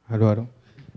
Allô, allô.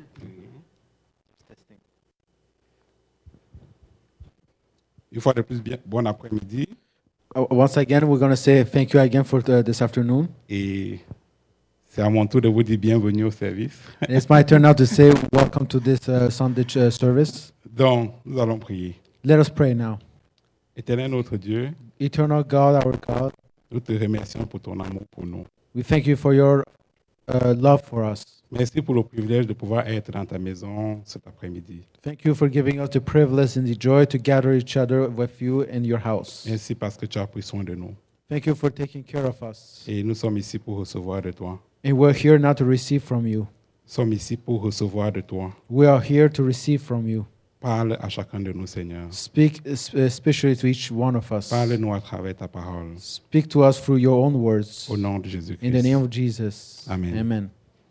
Une fois de plus, bon après-midi. Once again, we're going to say thank you again for this afternoon. Et c'est à mon tour de vous dire bienvenue au service. And it's my turn now to say welcome to this Sunday service. Donc, nous allons prier. Let us pray now. Éternel notre Dieu, Eternal God, our God, nous te remercions pour ton amour pour nous. we thank you for your love for us. Merci pour le privilège de pouvoir être dans ta maison cet après-midi. Thank you for giving us the privilege and the joy to gather each other with you in your house. Merci parce que tu as pris soin de nous. Thank you for taking care of us. Et nous sommes ici pour recevoir de toi. And we're here now to receive from you. Nous sommes ici pour recevoir de toi. We are here to receive from you. Parle à chacun de nous, Seigneur. Speak especially to each one of us. Parle-nous à travers ta parole. Speak to us through your own words. Au nom de In Jésus-Christ. the name of Jesus. Amen. Amen.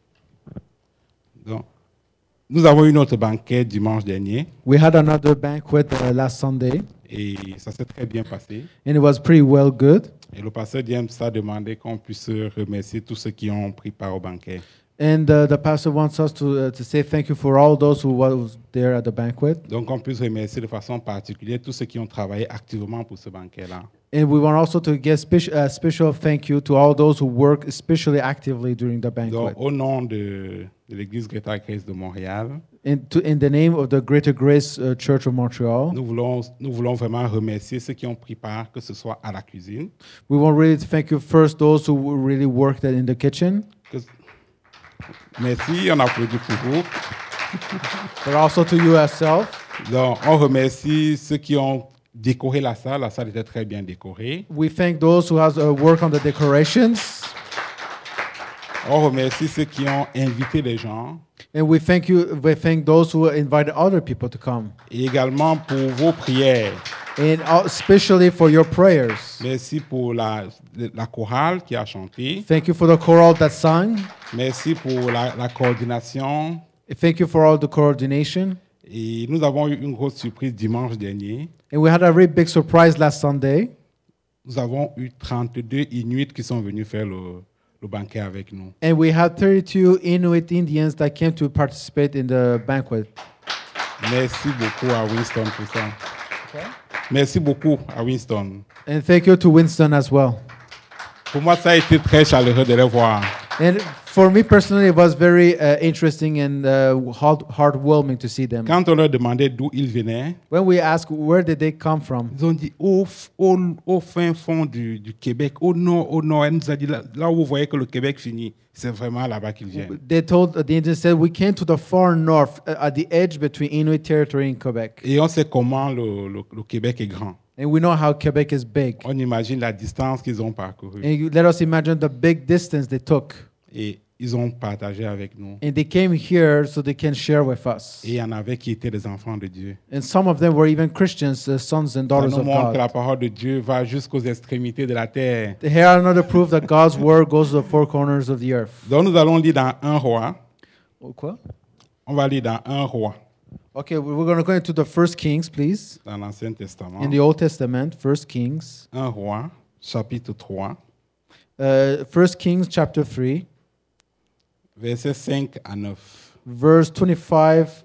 Donc, nous avons eu notre banquet dimanche dernier We had another banquet last Sunday, et ça s'est très bien passé. and it was pretty well good. Et le pasteur James a demandé qu'on puisse remercier tous ceux qui ont pris part au banquet. And the pastor wants us to say thank you for all those who was there at the banquet. Donc, on puisse remercier de façon particulière tous ceux qui ont travaillé activement pour ce banquet-là. And we want also to give special thank you to all those who work especially actively during the Donc, banquet. au nom de l'Église Greater Grace de Montréal, In the name of the Greater Grace Church of Montreal, nous voulons vraiment remercier ceux qui ont pris part, que ce soit à la cuisine, we want really to thank you first those who really worked in the kitchen, merci, on applaudit pour vous. but also to you yourself. Donc, on remercie ceux qui ont décoré la salle était très bien décorée. We thank those who has worked on the decorations. On remercie ceux qui ont invité les gens. And we thank those who invited other people to come. Et également pour vos prières. And especially for your prayers. Merci pour la chorale qui a chanté. Thank you for the choral that sang. Merci pour la coordination. Thank you for all the coordination. Et nous avons eu une grosse surprise dimanche dernier. And we had a very big surprise last Sunday. Nous avons eu 32 Inuits qui sont venus faire le banquet avec nous. And we had 32 Inuit Indians that came to participate in the banquet. Merci beaucoup à Winston pour ça. Merci beaucoup à Winston. And thank you to Winston as well. Pour moi, ça a été très chaleureux de les voir. And for me personally, it was very interesting and heartwarming to see them. Quand on leur demandait d'où ils venaient, When we asked where did they come from, ils ont dit au fin fond du Québec, au nord. Elle nous a dit là où vous voyez que le Québec finit, c'est vraiment là-bas qu'ils viennent. the Indians said we came to the far north at the edge between Inuit territory and Quebec. Et on sait comment le Québec est grand. And we know how Quebec is big. On imagine la distance qu'ils ont parcourue. And let us imagine the big distance they took. Et ils ont partagé avec nous. And they came here so they can share with us. Et il y en avait qui étaient des enfants de Dieu. And some of them were even Christians, sons and Ça daughters nous of montre que la God. parole de Dieu va jusqu'aux extrémités de la terre. Here another proof that God's word goes to the four corners of the earth. Donc nous allons lire dans 1 Roi. Quoi? On va lire dans 1 Roi, Okay, we're going to go into the First Kings, please. dans l'Ancien Testament. In the Old Testament, First Kings. 1 Roi, chapitre 3, First Kings chapter 3, versets 5 à 9. verse 25,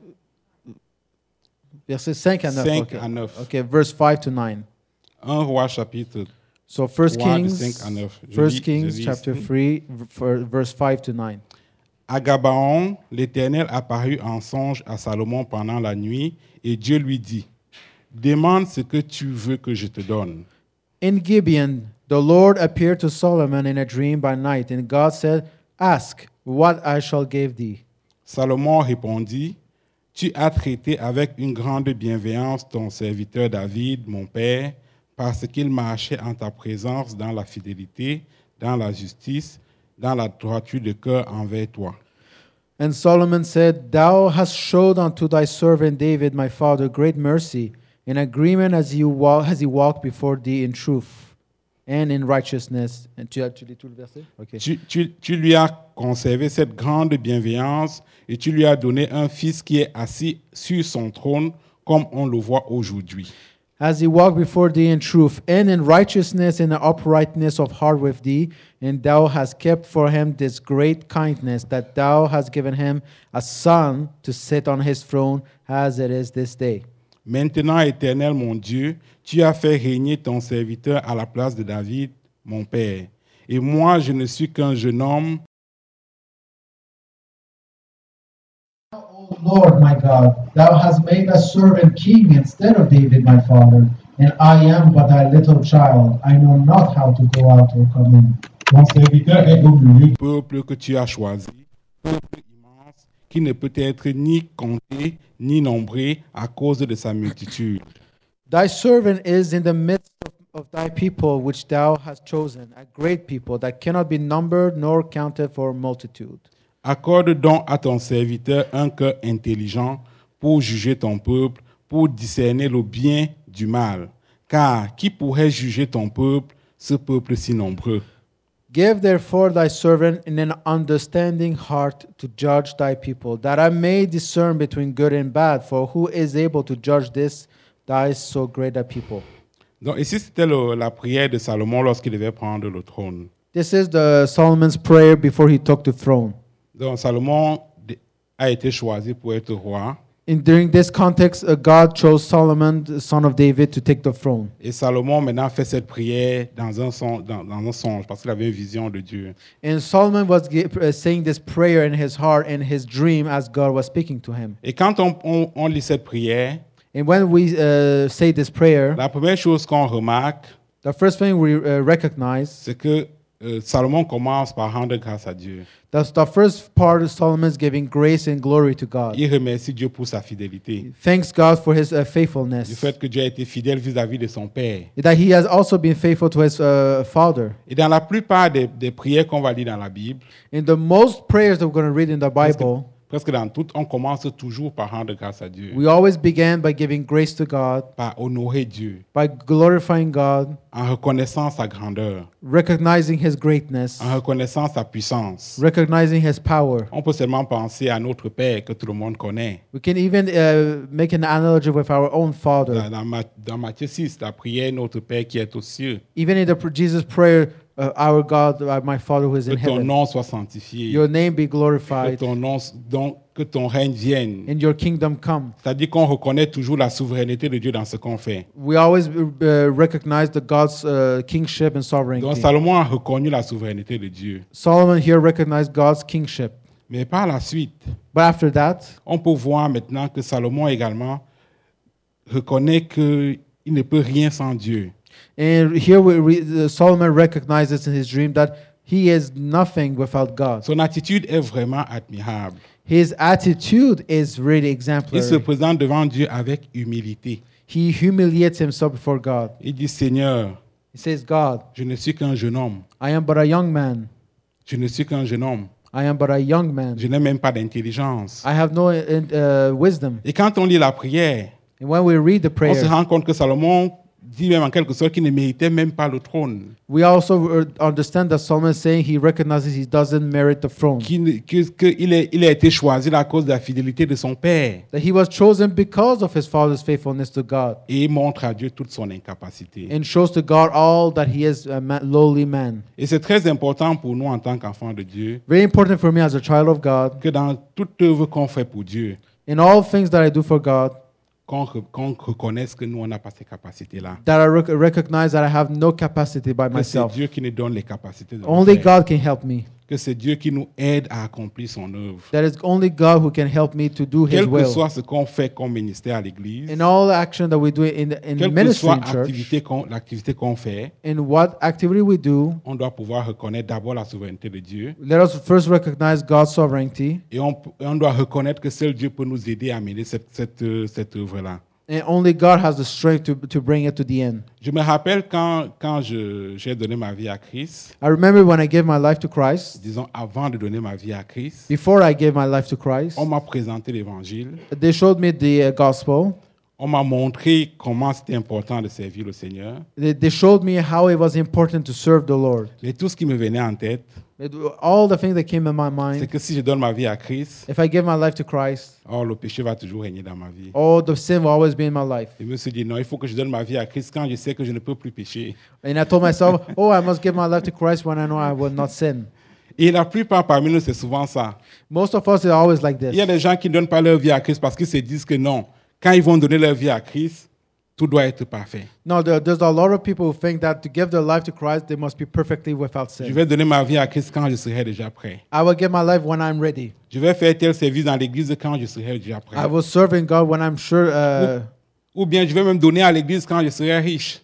verses 5 and 9. 5 Okay. à 9. Okay, verse 5 to 9. 1 Roi, chapitre So First 3, de Kings, 5 à 9. Je First lis Kings ici. chapter 3, verse 5 to 9. À Gabaon, l'Éternel apparut en songe à Salomon pendant la nuit, et Dieu lui dit, « Demande ce que tu veux que je te donne. » In Gibeon, the Lord appeared to Solomon in a dream by night, and God said, Ask what I shall give thee. Salomon répondit, « Tu as traité avec une grande bienveillance ton serviteur David, mon père, parce qu'il marchait en ta présence dans la fidélité, dans la justice, dans la droiture de cœur envers toi. » And Solomon said, Thou hast showed unto thy servant David, my father, great mercy, in agreement as he walked before thee in truth and in righteousness. And tu lis tout le verset? Okay. Tu lui as conservé cette grande bienveillance et tu lui as donné un fils qui est assis sur son trône comme on le voit aujourd'hui. as he walked before thee in truth, and in righteousness and uprightness of heart with thee, and thou hast kept for him this great kindness, that thou hast given him a son to sit on his throne, as it is this day. Maintenant, Éternel mon Dieu, tu as fait régner ton serviteur à la place de David, mon père. Et moi, je ne suis qu'un jeune homme. O Lord my God, thou hast made a servant king instead of David my father, and I am but a little child. I know not how to go out or come in. Ton serviteur est au milieu du peuple que tu as choisi, peuple immense qui ne peut être ni compté ni nombré à cause de sa multitude. Thy servant is in the midst of thy people which thou hast chosen, a great people that cannot be numbered nor counted for multitude. Accorde donc à ton serviteur un cœur intelligent pour juger ton peuple, pour discerner le bien du mal. Car qui pourrait juger ton peuple, ce peuple si nombreux? Give therefore thy servant an understanding heart to judge thy people, that I may discern between good and bad, for who is able to judge this, thy so great a people? Donc ici, c'était la prière de Salomon lorsqu'il devait prendre le trône. This is the Solomon's prayer before he took the throne. Donc Salomon a été choisi pour être roi. During this context, God chose Solomon, the son of David, to take the throne. Et Salomon maintenant fait cette prière dans un songe parce qu'il avait une vision de Dieu. And Solomon was saying this prayer in his heart and his dream as God was speaking to him. Et quand on lit cette prière, And when we say this prayer, la première chose qu'on remarque, the first thing we recognize, c'est que Salomon commence par rendre grâce à Dieu. that's the first part of Solomon's giving grace and glory to God. Il remercie Dieu pour sa fidélité, Thanks God for his du faithfulness, fait que Dieu a été fidèle vis-à-vis de son Père. that he has also been faithful to his father. Et dans la plupart des prières qu'on va lire dans la Bible, In the most prayers that we're going to read in the Bible, presque dans toutes, on commence toujours par rendre grâce à Dieu, we always began by giving grace to God, par honorer Dieu, by glorifying God, en reconnaissant sa grandeur, recognizing his greatness, en reconnaissant sa puissance. recognizing his power. On peut seulement penser à notre Père que tout le monde connaît. We can even make an analogy with our own Father. Dans Matthieu 6, la prière Notre Père qui est aux cieux, Even in the Jesus prayer, our God, my Father who is in que ton heaven, nom soit sanctifié, your name be que glorified que ton règne vienne. and your kingdom come. C'est-à-dire qu'on reconnaît toujours la souveraineté de Dieu dans ce qu'on fait. We always recognize the God's kingship and Donc sovereignty. Salomon a reconnu la souveraineté de Dieu. Solomon here recognized God's kingship. Mais par la suite, But after that, on peut voir maintenant que Salomon également reconnaît qu'il ne peut rien sans Dieu. and here Solomon recognizes in his dream that he is nothing without God. Son attitude est vraiment admirable. His attitude is really Il se exemplary. présente devant Dieu avec humilité. He humiliates himself before God. Il dit, Seigneur, He says, God, je ne suis qu'un jeune homme. I am but a young man. Je ne suis qu'un jeune homme. I am but a young man. Je n'ai même pas d'intelligence. I have no wisdom. Et quand on lit la prière, And when we read the on se prayer, rend compte que Salomon dit même en quelque sorte qu'il ne méritait même pas le trône, we also understand that Solomon is saying he recognizes he doesn't merit the throne. qu'il a été choisi à cause de la fidélité de son père. That he was chosen because of his father's faithfulness to God. Et il montre à Dieu toute son incapacité. And shows to God all that he is a lowly man. Et c'est très important pour nous en tant qu'enfants de Dieu Very important for me as a child of God, que dans toute œuvre qu'on fait pour Dieu, in all things that I do for God, qu'on reconnaisse que nous, on n'a pas ces capacités-là. that I recognize that I have no capacity by Que c'est myself. Dieu qui nous donne les capacités de le Only faire. God can help me. Que c'est Dieu qui nous aide à accomplir son œuvre. That is only God who can help me to do His Quel que will. soit ce qu'on fait comme ministère à l'Église, In all action that we do in quelle que ministry soit in church, l'activité qu'on fait, in what activity we do, on doit pouvoir reconnaître d'abord la souveraineté de Dieu let us first recognize God's sovereignty, et on doit reconnaître que seul Dieu peut nous aider à mener cette œuvre-là. and only God has the strength to bring it to the end. Je me rappelle quand j'ai donné ma vie à Christ, I remember when I gave my life to Christ, disons avant de donner ma vie à Christ, before I gave my life to Christ, on m'a présenté l'Évangile, they showed me the gospel, On m'a montré comment c'était important de servir le Seigneur. They showed me how it was important to serve the Lord. Et tout ce qui me venait en tête, All the things that came in my c'est mind, que si je donne ma vie à Christ, if I give my life to Christ, le péché va toujours régner dans ma vie. the sin will always be in my life. Je me suis dit, non, il faut que je donne ma vie à Christ quand je sais que je ne peux plus pécher. And I told myself, I must give my life to Christ when I know I will not sin. Et la plupart parmi nous, c'est souvent ça. Most of us are always like Il y a this. des gens qui ne donnent pas leur vie à Christ parce qu'ils se disent que non, quand ils vont donner leur vie à Christ, tout doit être parfait. No, there's a lot of people who think that to give their life to Christ, they must be perfectly without Je sin. vais donner ma vie à Christ quand je serai déjà prêt. I will give my life when I'm ready. Je vais faire tel service dans l'église quand je serai déjà prêt. I will serve in God when I'm sure. Ou bien je vais même donner à l'église quand je serai riche.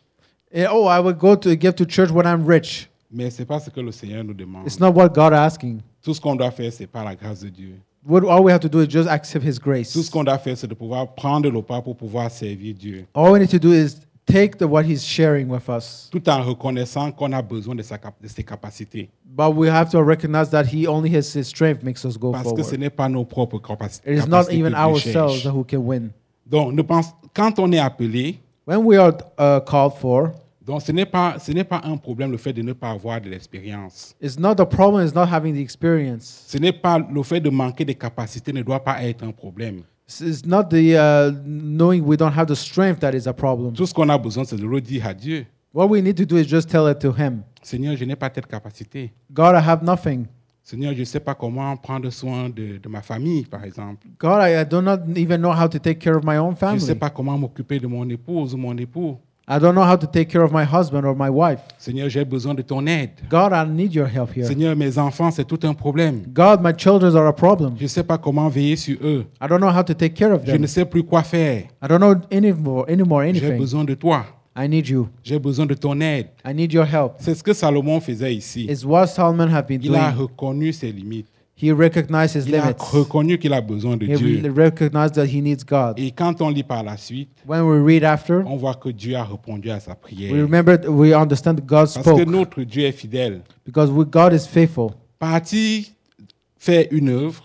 I will go to give to church when I'm rich. Mais ce n'est pas ce que le Seigneur nous demande. It's not what God is asking. Tout ce qu'on doit faire, c'est par la grâce de Dieu. All we have to do is just accept His grace. Tout ce qu'on doit faire, c'est de pouvoir prendre le pas pour pouvoir servir Dieu. All we need to do is take what He's sharing with us. Tout en reconnaissant qu'on a besoin de ses capacités. But we have to recognize that only His strength makes us go Parce que ce forward. n'est pas nos propres capacités. It is not que even Dieu ourselves cherche. who can win. Donc, quand on est appelé, When we are called for, donc ce n'est pas un problème le fait de ne pas avoir de l'expérience. it's not the problem is not having the experience. Ce n'est pas le fait de manquer de capacités ne doit pas être un problème. It's not the knowing we don't have the strength that is a problem. Tout ce qu'on a besoin, c'est de le dire à Dieu. What we need to do is just tell it to Him. Seigneur, je n'ai pas telle capacité. God, I have nothing. Seigneur, je ne sais pas comment prendre soin de ma famille, par exemple. God, I do not even know how to take care of my own Je ne sais family. pas comment m'occuper de mon épouse ou mon époux. I don't know how to take care of my husband or my wife. Seigneur, j'ai besoin de ton aide. God, I need your help here. Seigneur, mes enfants, c'est tout un problème. God, my children are a problem. Je ne sais pas comment veiller sur eux. I don't know how to take care of Je them. ne sais plus quoi faire. I don't know anymore J'ai anything. besoin de toi. I need you. J'ai besoin de ton aide. I need your help. C'est ce que Salomon faisait ici. It's what Solomon have been Il a doing. reconnu ses limites. He recognized his Il a limits. reconnu qu'il a besoin de He Dieu. recognized that he needs God. Et quand on lit par la suite, When we read after, on voit que Dieu a répondu à sa we prière. we understand that God Parce que spoke notre Dieu est fidèle. because God is faithful. Partir faire une œuvre,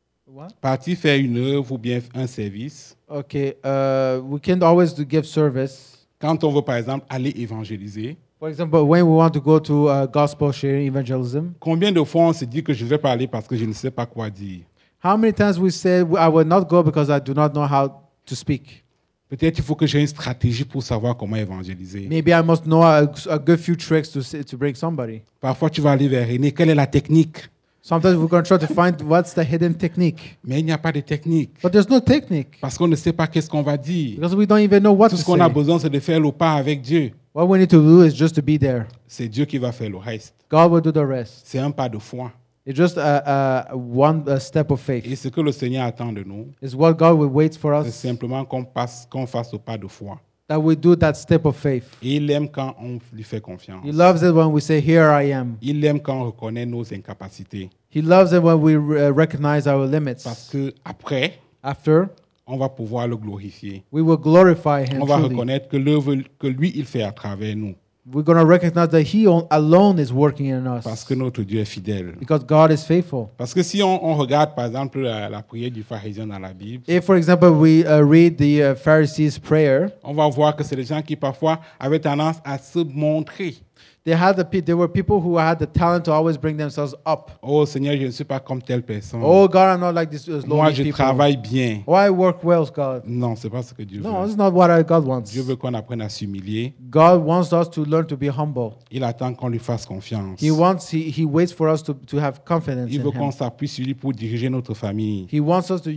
ou bien un service, Okay, we can always give service. quand on veut par exemple aller évangéliser, For example, when we want to go to gospel sharing evangelism, combien de fois on se dit que je vais pas aller parce que je ne sais pas quoi dire? how many times we say I will not go because I do not know how to speak? Peut-être il faut que j'ai une stratégie pour savoir comment évangéliser. Maybe I must know a good few tricks to bring somebody. Parfois tu vas aller vers René, quelle est la technique? Sometimes we're going to try to find what's the hidden technique. Mais il n'y a pas de technique. But there's no technique Parce qu'on ne sait pas qu'est-ce qu'on va dire. because we don't even know what Tout to ce qu'on a say. besoin, c'est de faire le pas avec Dieu. What we need to do is just to be there. C'est Dieu qui va faire le reste. God will do the rest. C'est un pas de foi. It's just one step of Et faith. ce que le Seigneur attend de nous, It's what God will wait for c'est us, simplement qu'on fasse le pas de foi. that we do that step of faith. Et il aime quand on lui fait confiance. He loves it when we say, "Here I am." Il aime quand on reconnaît nos incapacités. He loves it when we recognize our Parce limits. que après, After, on va pouvoir le glorifier. we will glorify Him On va truly. reconnaître que l'œuvre que lui, il fait à travers nous. We're going to recognize that He alone is working in Parce us que notre Dieu est fidèle. because God is faithful. Parce que si on regarde, par exemple, la prière du pharisien dans la Bible, If, for example, we read the Pharisees' prayer, on va voir que c'est des gens qui parfois avaient tendance à se montrer. there were people who had the talent to always bring themselves up. Oh Seigneur, je ne suis pas comme telle personne. Oh God, I'm not like this Moi, lonely je people. travaille bien. Oh, I work well, God. Non, c'est pas ce que Dieu No, veut. it's not what God wants. Dieu veut qu'on apprenne à s'humilier. God wants us to learn to be humble. Il attend qu'on lui fasse confiance. He waits for us to have confidence Il in veut qu'on Him. s'appuie sur lui pour diriger notre famille. He wants us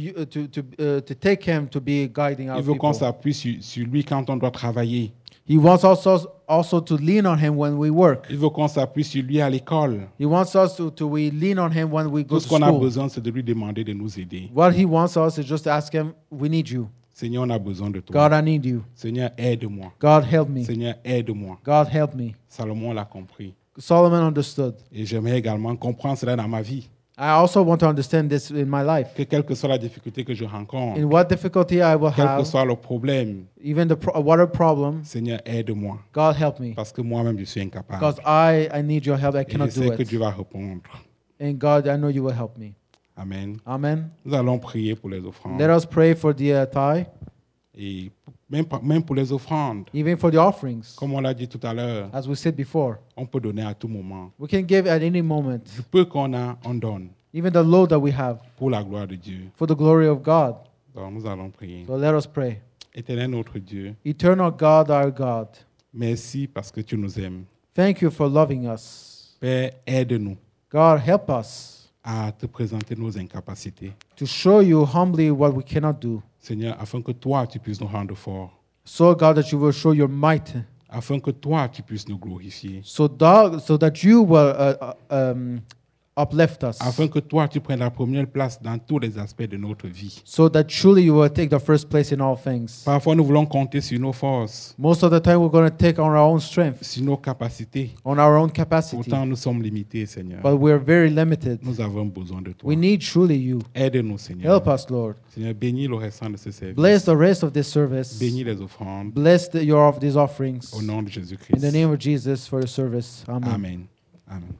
to take Him to be guiding our Il veut qu'on people. s'appuie sur lui quand on doit travailler. He wants also to lean on Him when we work. Il veut qu'on s'appuie sur lui à l'école. He wants us to we lean on Him when we go Tout to ce qu'on a school. besoin, c'est de lui demander de nous aider. What He wants us is just to ask Him, we need you. Seigneur, on a besoin de toi. God, I need you. Seigneur, aide-moi. God, help me. Seigneur, aide-moi. God, help me. Salomon l'a compris. Solomon understood. Et j'aimerais également comprendre cela dans ma vie. I also want to understand this in my life. Que quelle que soit la difficulté que je rencontre, In what difficulty I will quel que have, soit le problème, even whatever problem, Seigneur, aide-moi. God help me. Parce que moi-même, je suis incapable. Because I need your help. I Et je cannot do sais que it. Dieu va répondre. And God, I know you will help me. Amen. Amen. Nous allons prier pour les offrandes. Let us pray for the tithe. Et même pour les offrandes, even for the offerings. comme on l'a dit tout à l'heure, As we said before, on peut donner à tout moment. we can give at any moment, Du peu qu'on a, on donne even the load that we have, pour la gloire de Dieu. for the glory of God. Donc nous allons prier. So let us pray. Éternel notre Dieu, Eternal God, our God, merci parce que tu nous aimes. thank you for loving us. Père, aide-nous God, help us à te présenter nos incapacités. to show you humbly what we cannot do. Seigneur, afin que toi, tu puisses nous rendre forts. So, God, that you will show your might, Afin que toi, tu puisses nous glorifier. so that you will uplift us, Afin que toi, tu prennes la première place dans tous les aspects de notre vie. so that truly you will take the first place in all things. Parfois, nous voulons compter sur nos forces, Most of the time, we're going to take on our own strength, sur nos capacités. on our own capacity, Pourtant, nous sommes limités, Seigneur. but we're very limited. Nous avons besoin de toi. We need truly you. Aide-nous, Seigneur. Help us, Lord. Seigneur, bénis le restant de ce service. Bless the rest of this service. Bénis les offrandes. Bless these offerings. Au nom de In Jésus-Christ. the name of Jesus for your service. Amen. Amen. Amen.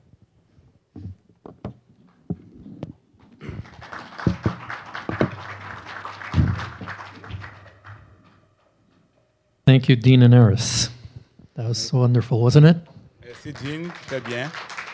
Thank you, Dean and Eris. That was wonderful, wasn't it? Merci, Jean. Très bien.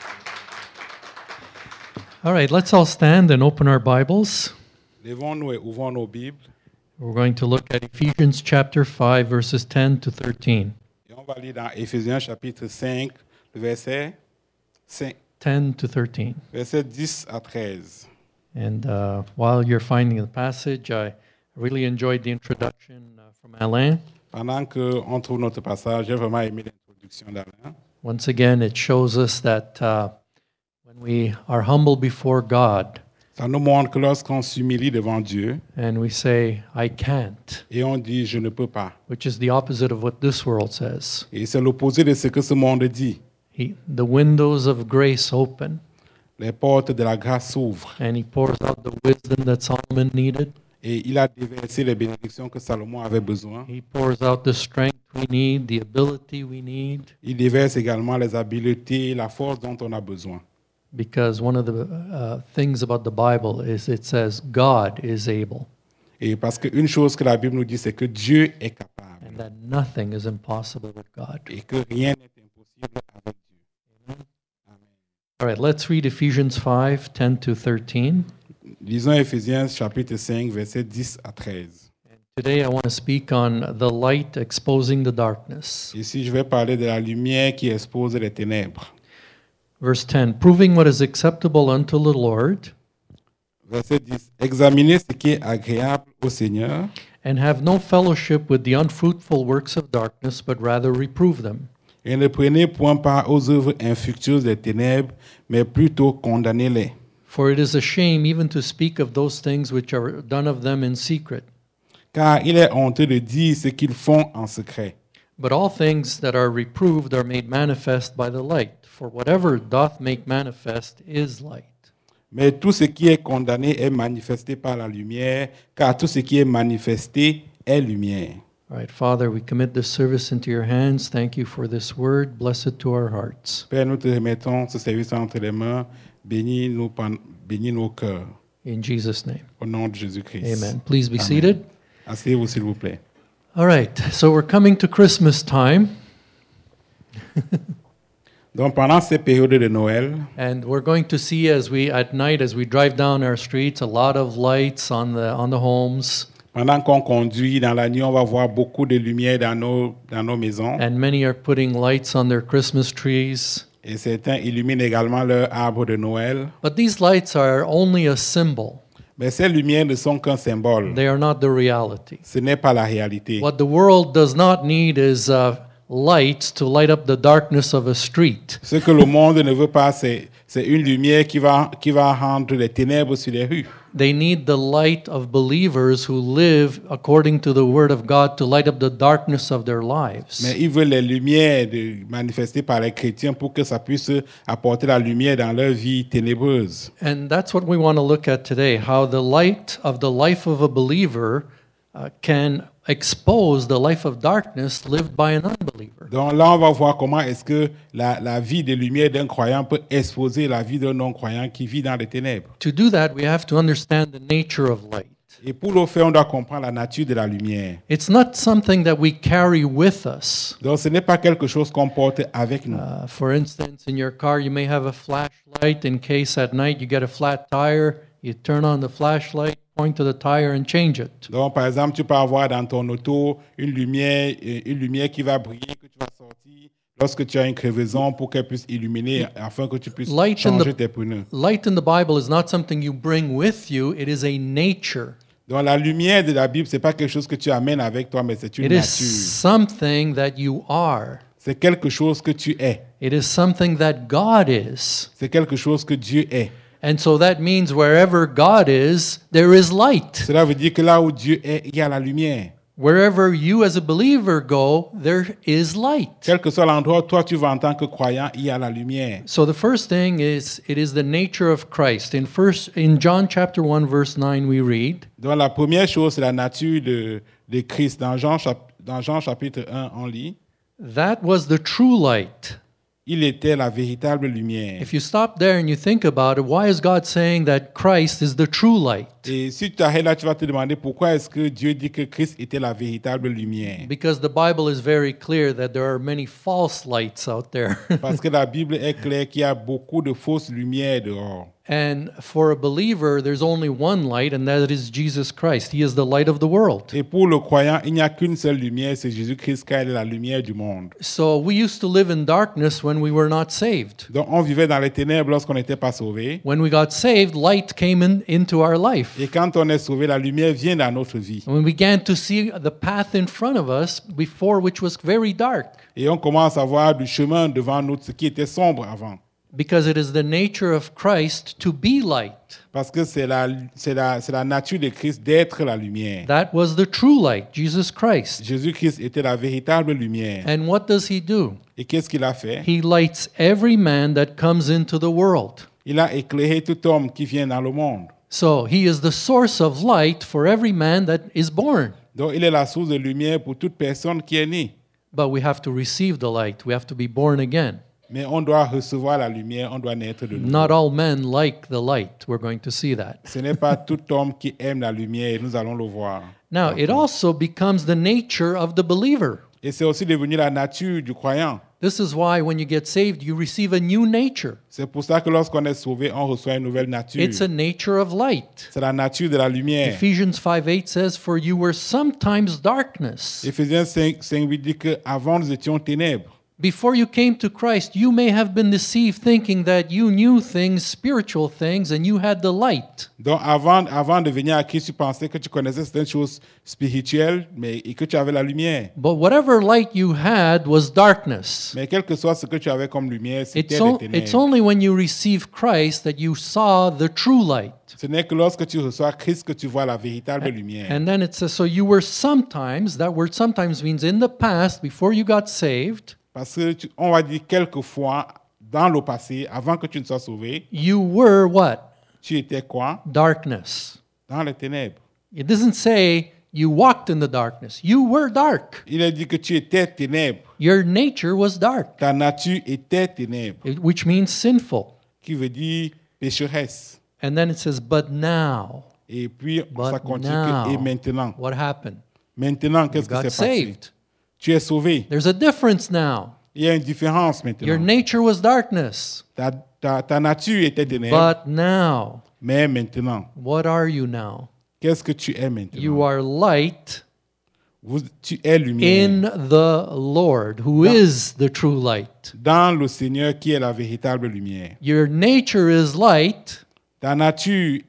All right, let's all stand and open our Bibles. Levons-nous et ouvrons nos Bibles. We're going to look at Ephesians chapter 5, verses 10 to 13. Et on va lire dans Éphésiens chapitre 5, le verset 5, 10 to 13. verset 10 à 13. And while you're finding the passage, I really enjoyed the introduction from Alain. Pendant qu'on trouve notre passage, j'ai vraiment aimé l'introduction d'Alain. Once again, it shows us that when we are humble before God Ça nous montre que lorsqu'on s'humilie devant Dieu and we say, I can't, et on dit « je ne peux pas », which is the opposite of what this world says. et c'est l'opposé de ce que ce monde dit. The windows of grace open, Les portes de la grâce s'ouvrent and he pours out the wisdom that Solomon needed. et il a déversé les bénédictions que Salomon avait besoin. He pours out the strength we need, the ability we need, Il déverse également les habiletés, la force dont on a besoin. because one of the things about the Bible is it says God is able, Et parce qu'une chose que la Bible nous dit, c'est que Dieu est capable and that nothing is impossible with God. et que rien n'est impossible avec Dieu. All right, let's read Ephesians 5, 10 to 13. Lisons Éphésiens chapitre 5, versets 10 à 13. Today I want to speak on the light exposing the darkness. Ici, je vais parler de la lumière qui expose les ténèbres. Verse 10, proving what is acceptable unto the Lord, Verset 10. Examinez ce qui est agréable au Seigneur and have no fellowship with the unfruitful works of darkness, but rather reprove them. et ne prenez point part aux œuvres infructueuses des ténèbres, mais plutôt condamnez-les. For it is a shame even to speak of those things which are done of them in secret. Car il est honteux de dire ce qu'ils font en secret. But all things that are reproved are made manifest by the light. For whatever doth make manifest is light. Mais tout ce qui est condamné est manifesté par la lumière, car tout ce qui est manifesté est lumière. All right, Father, we commit this service into your hands. Thank you for this word. Bless it to our hearts. Père, nous te remettons ce service entre les mains. Bénis nos cœurs. In Jesus' name. Au nom de Jésus-Christ. Amen. Please be Amen. seated. Asseyez-vous, s'il vous plaît. All right, so we're coming to Christmas time, Donc, pendant ces périodes de Noël, and we're going to see at night, as we drive down our streets, a lot of lights on the homes, pendant qu'on conduit dans la nuit, on va voir beaucoup de lumière dans nos maisons. and many are putting lights on their Christmas trees. Et certains illuminent également leur arbre de Noël. But these lights are only a symbol. Mais ces lumières ne sont qu'un symbole. They are not the reality. Ce n'est pas la réalité. What the world does not need is lights to light up the darkness of a street. Ce que le monde ne veut pas, c'est une lumière qui va rendre les ténèbres sur les rues. They need the light of believers who live according to the Word of God to light up the darkness of their lives. Mais ils veulent les lumières manifestées par les chrétiens pour que ça puisse apporter la lumière dans leur vie ténébreuse. And that's what we want to look at today, how the light of the life of a believer can expose the life of darkness lived by an unbeliever. Donc là, on va voir comment est-ce que la vie de lumière d'un croyant peut exposer la vie d'un non-croyant qui vit dans les ténèbres. To do that, we have to understand the nature of light. Et pour le faire, on doit comprendre la nature de la lumière. It's not something that we carry with us. Donc, ce n'est pas quelque chose qu'on porte avec nous. For instance, in your car, you may have a flashlight in case at night you get a flat tire. You turn on the flashlight, point to the tire, and change it. Donc, par exemple, tu peux avoir dans ton auto une lumière qui va briller, que tu vas sortir lorsque tu as une crevaison pour qu'elle puisse illuminer afin que tu puisses changer tes pneus. Light in the Bible is not something you bring with you. It is a nature. Donc, la lumière de la Bible, c'est pas quelque chose que tu amènes avec toi, mais c'est une It is nature. something that you are. C'est quelque chose que tu es. It is something that God is. C'est quelque chose que Dieu est. And so that means wherever God is, there is light. Cela veut dire que là où Dieu est, il y a la lumière. Wherever you as a believer go, there is light. Quel que soit l'endroit où toi tu vas en tant que croyant, il y a la lumière. So the first thing is it is the nature of Christ. In John chapter 1 verse 9 we read, Donc la première chose, c'est la nature de Christ. Dans Jean chapitre 1, on lit, that was the true light. il était la véritable lumière. If you stop there and you think about it, why is God saying that Christ is the true light? Et si tu t'arrêtes là, tu vas te demander pourquoi est-ce que Dieu dit que Christ était la véritable lumière. Because the Bible is very clear that there are many false lights out there. Parce que la Bible est claire qu'il y a beaucoup de fausses lumières dehors. And for a believer, there's only one light, and that is Jesus Christ. He is the light of the world. Et pour le croyant, il n'y a qu'une seule lumière, c'est Jésus-Christ, car il est la lumière du monde. So we used to live in darkness when we were not saved. Donc on vivait dans les ténèbres lorsqu'on n'était pas sauvé. When we got saved, light came into our life. Et quand on est sauvé, la lumière vient dans notre vie. And we began to see the path in front of us before, which was very dark. Et on commence à voir du chemin devant nous, ce qui était sombre avant. Because it is the nature of Christ to be light. Parce que c'est la nature de Christ d'être la lumière. That was the true light, Jesus Christ. Jésus-Christ était la véritable lumière. And what does he do? Et qu'est-ce qu'il a fait? He lights every man that comes into the world. Il a éclairé tout homme qui vient dans le monde. So he is the source of light for every man that is born. Donc il est la source de lumière pour toute personne qui est née. But we have to receive the light. We have to be born again. Mais on doit recevoir la lumière, on doit naître de nouveau. Not all men like the light. We're going to see that. Ce n'est pas tout homme qui aime la lumière, et nous allons le voir. Now, it also becomes the nature of the believer. Et c'est aussi devenu la nature du croyant. This is why when you get saved, you receive a new nature. C'est pour ça que lorsqu'on est sauvé, on reçoit une nouvelle nature. It's a nature of light. C'est la nature de la lumière. Ephesians 5:8 says, "For you were sometimes darkness." Éphésiens 5:8 dit qu'avant nous étions ténèbres. Before you came to Christ, you may have been deceived thinking that you knew things, spiritual things, and you had the light. Donc avant de venir à Christ, tu pensais que tu connaissais certaines choses spirituelles, et que tu avais la lumière. But whatever light you had was darkness. Mais quel que soit ce que tu avais comme lumière, c'était It's, des it's ténèbres. only when you receive Christ that you saw the true light. Ce n'est que lorsque tu reçois Christ que tu vois la véritable lumière. And then it says, so you were sometimes, that word sometimes means in the past, before you got saved, Parce que on va dire quelquefois dans le passé, avant que tu ne sois sauvé, you were what? tu étais quoi? Darkness. Dans les ténèbres. It doesn't say you walked in the darkness. You were dark. Il a dit que tu étais ténèbres. Your nature was dark, Ta nature était ténèbres, which means sinful. qui veut dire pécheresse. And then it says, but now. Et puis ça But continue now, que, et maintenant. what happened? Maintenant, qu'est-ce You qui got s'est passé? saved. Tu es sauvé. There's a difference now. Il y a une différence Your maintenant. nature was darkness, Ta nature était ténèbres, but now, mais maintenant, what are you now? qu'est-ce que tu es maintenant? You are light Tu es lumière in the Lord, who is the true light. dans le Seigneur qui est la véritable lumière. Your nature is light Ta nature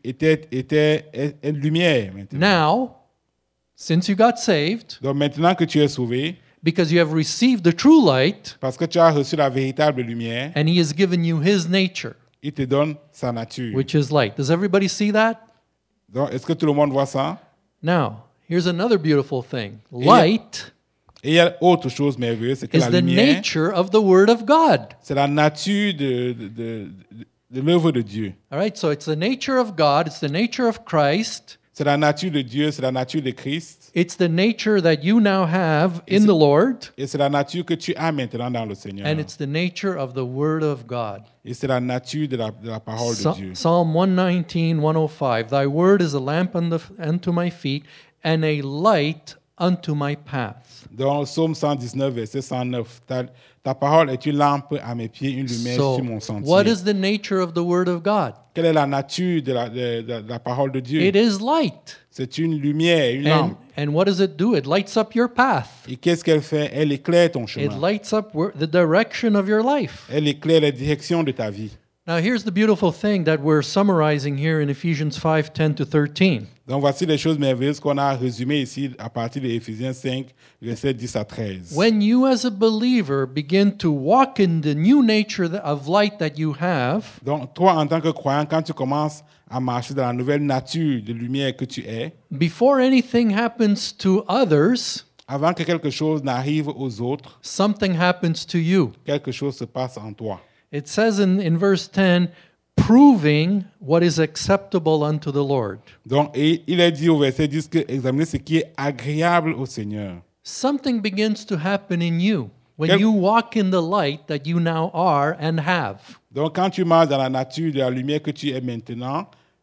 est lumière maintenant. now, since you got saved, Donc maintenant que tu es sauvé, because you have received the true light, parce que tu as reçu la véritable lumière, and He has given you His nature, il te donne sa nature. which is light. Does everybody see that? Donc est-ce que tout le monde voit ça? Now, here's another beautiful thing. Light Et il y a autre chose merveilleuse, c'est que is la the lumière, nature of the Word of God. c'est la nature de l'œuvre de Dieu. All right, so it's the nature of God, it's the nature of Christ, C'est la nature de Dieu, c'est la nature de Christ. It's the nature that you now have in the Lord, Et c'est la nature que tu as maintenant dans le Seigneur. and it's the nature of the Word of God. Et c'est la nature de la parole de Dieu. Psalm 119, 105. Thy word is a lamp unto my feet and a light unto my path. Dans Psaume 119, verset 109, ta parole est une lampe à mes pieds, une lumière sur mon So, sentier. what is the nature of the Word of God? Quelle est la nature de la parole de Dieu? It is light. C'est une lumière, une lampe. And what does it do? It lights up your path. Et qu'est-ce qu'elle fait? Elle éclaire ton It chemin. lights up the direction of your life. Elle éclaire la direction de ta vie. Now, here's the beautiful thing that we're summarizing here in Ephesians 5, 10 to 13. Donc voici les choses merveilleuses qu'on a résumées ici à partir de Éphésiens 5, versets 10 à 13. When you as a believer begin to walk in the new nature of light that you have, Donc toi, en tant que croyant, quand tu commences à marcher dans la nouvelle nature de lumière que tu es, before anything happens to others, avant que quelque chose n'arrive aux autres, something happens to you. quelque chose se passe en toi. It says in verse 10, proving what is acceptable unto the Lord. Donc et il est dit au verset 10 que examinez ce qui est agréable au Seigneur. Something begins to happen in you when Quel- you walk in the light that you now are and have. Donc quand tu marches dans la nature de la lumière que tu es maintenant,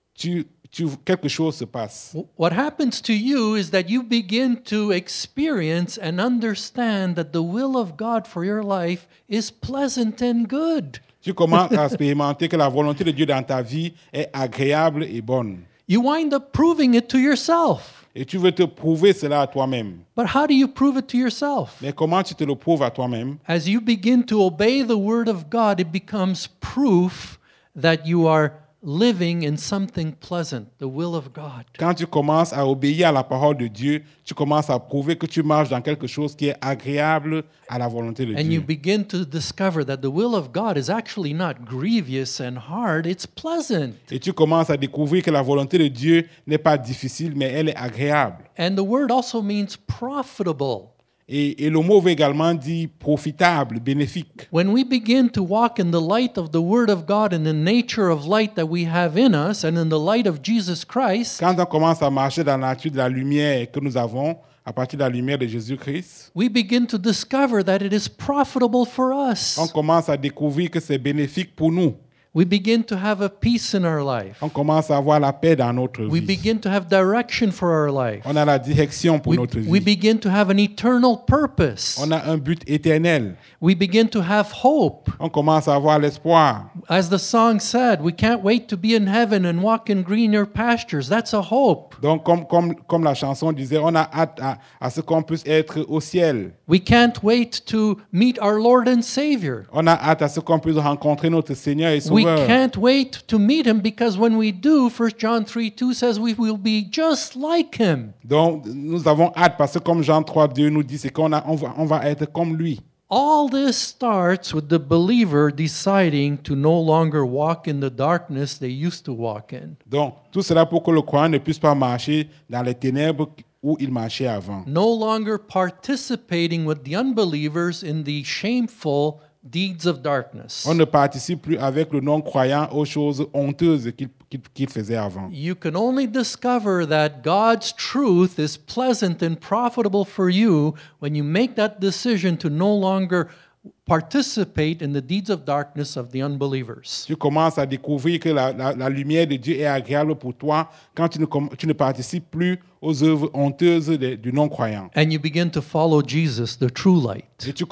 quelque chose se passe. What happens to you is that you begin to experience and understand that the will of God for your life is pleasant and good. Tu commences à expérimenter que la volonté de Dieu dans ta vie est agréable et bonne. You wind up proving it to yourself. Et tu veux te prouver cela à toi-même. But how do you prove it to yourself? Mais comment tu te le prouves à toi-même? As you begin to obey the word of God, it becomes proof that you are living in something pleasant, the will of God. Quand tu commences à obéir à la parole de Dieu, tu commences à prouver que tu marches dans quelque chose qui est agréable à la volonté de And you Dieu. begin to discover that the will of God is actually not grievous and hard, it's pleasant. Et tu commences à découvrir que la volonté de Dieu n'est pas difficile, mais elle est agréable. And the word also means profitable. Et le mot veut également dire profitable, bénéfique. When we begin to walk in the light of the Word of God and the nature of light that we have in us and in the light of Jesus Christ, Quand on commence à marcher dans la nature de la lumière que nous avons, à partir de la lumière de Jésus-Christ, we begin to discover that it is profitable for us. on commence à découvrir que c'est bénéfique pour nous. We begin to have a peace in our life. On commence à avoir la paix dans notre We vie. begin to have direction for our life. On a la direction pour notre We vie. begin to have an eternal purpose. On a un but éternel. We begin to have hope. On commence à avoir l'espoir. As the song said, we can't wait to be in heaven and walk in greener pastures. That's a hope. Donc, comme la chanson disait, on a hâte à ce qu'on puisse être au ciel. We can't wait to meet our Lord and Savior. On a hâte à ce qu'on puisse rencontrer notre Seigneur et We Sauveur. can't wait to meet him because when we do, 1 John 3:2 says we will be just like him. Donc, nous avons hâte parce que comme Jean 3, 2 nous dit, c'est qu'on va être comme lui. All this starts with the believer deciding to no longer walk in the darkness they used to walk in. Donc, tout cela pour que le croyant ne puisse pas marcher dans les ténèbres où il marchait avant. No longer participating with the unbelievers in the shameful deeds of darkness. On ne participe plus avec le non-croyant aux choses honteuses qu'il faisait avant. You can only discover that God's truth is pleasant and profitable for you when you make that decision to no longer participate in the deeds of darkness of the unbelievers. Tu commences à découvrir que la lumière de Dieu est agréable pour toi quand tu ne participes plus aux œuvres honteuses du non-croyant. And you begin to follow Jesus, the true light. Et tu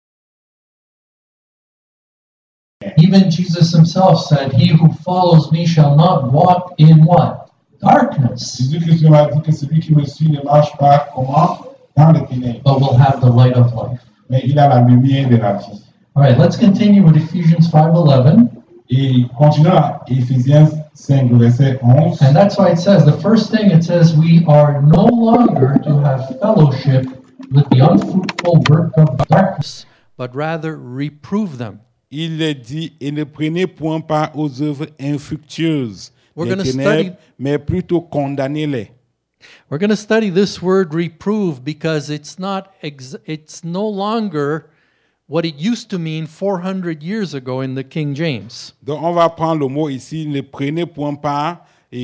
Even Jesus himself said, "He who follows me shall not walk in what? Darkness, Jésus-Christ m'a dit que celui qui me suit ne marche pas comment? Dans les ténèbres, but will have the light of life." mais il a la lumière de la vie. All right, let's continue with Ephesians 5:11. Et continuons à Éphésiens 5, verset 11. And that's why it says, the first thing it says, we are no longer to have fellowship with the unfruitful work of darkness, but rather reprove them. Il est dit, et ne prenez point part aux œuvres infructueuses We're des gonna ténèbres, study- mais plutôt condamnez-les. We're going to study this word reprove because it's no longer what it used to mean 400 years ago in the King James. Donc on va prendre le mot ici, ne prenez point part, et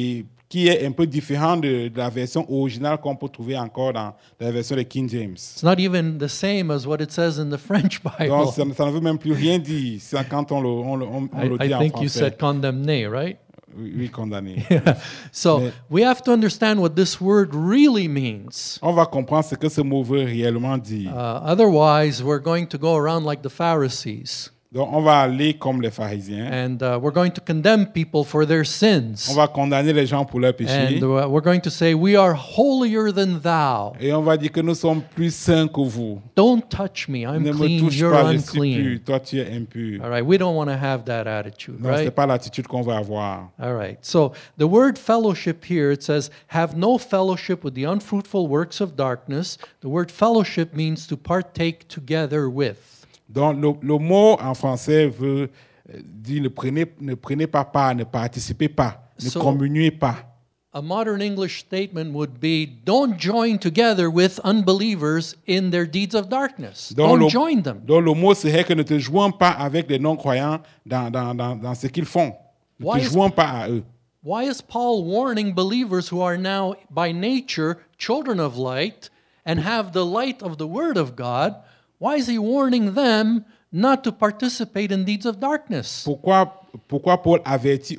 qui est un peu différent de la version originale qu'on peut trouver encore dans la version de King James. It's not even the same as what it says in the French Donc, Bible. ça ne veut même plus rien dire quand on le dit I en think you français. said condemné, right? Oui, condamné. So Mais- we have to understand what this word really means. On va comprendre ce que ce mot veut réellement dire. Otherwise, we're going to go around like the Pharisees, Donc, on va aller comme les pharisiens. and we're going to condemn people for their On sins. va condamner les gens pour leurs péchés. And we're going to say, we are holier than thou. Et on va dire que nous sommes plus saints que vous. Don't touch me. I'm Ne me clean. touche You're pas, je suis unclean. pur. Toi, tu es impur. All right. We don't want to have that attitude, Non, ce n'est right? pas l'attitude qu'on va avoir. All right. So the word fellowship here, it says, have no fellowship with the unfruitful works of darkness. The word fellowship means to partake together with. Donc, le mot en français veut dire ne prenez pas part, ne participez pas, ne So- communiez pas. A modern English statement would be, don't join together with unbelievers in their deeds of darkness. Donc, Don't join them. donc, le mot serait que ne te joins pas avec les non-croyants dans ce qu'ils font. Ne Why te is- joins pas à eux. Why is Paul warning believers who are now by nature children of light and have the light of the Word of God? Why is he warning them not to participate in deeds of darkness? Pourquoi Paul avertit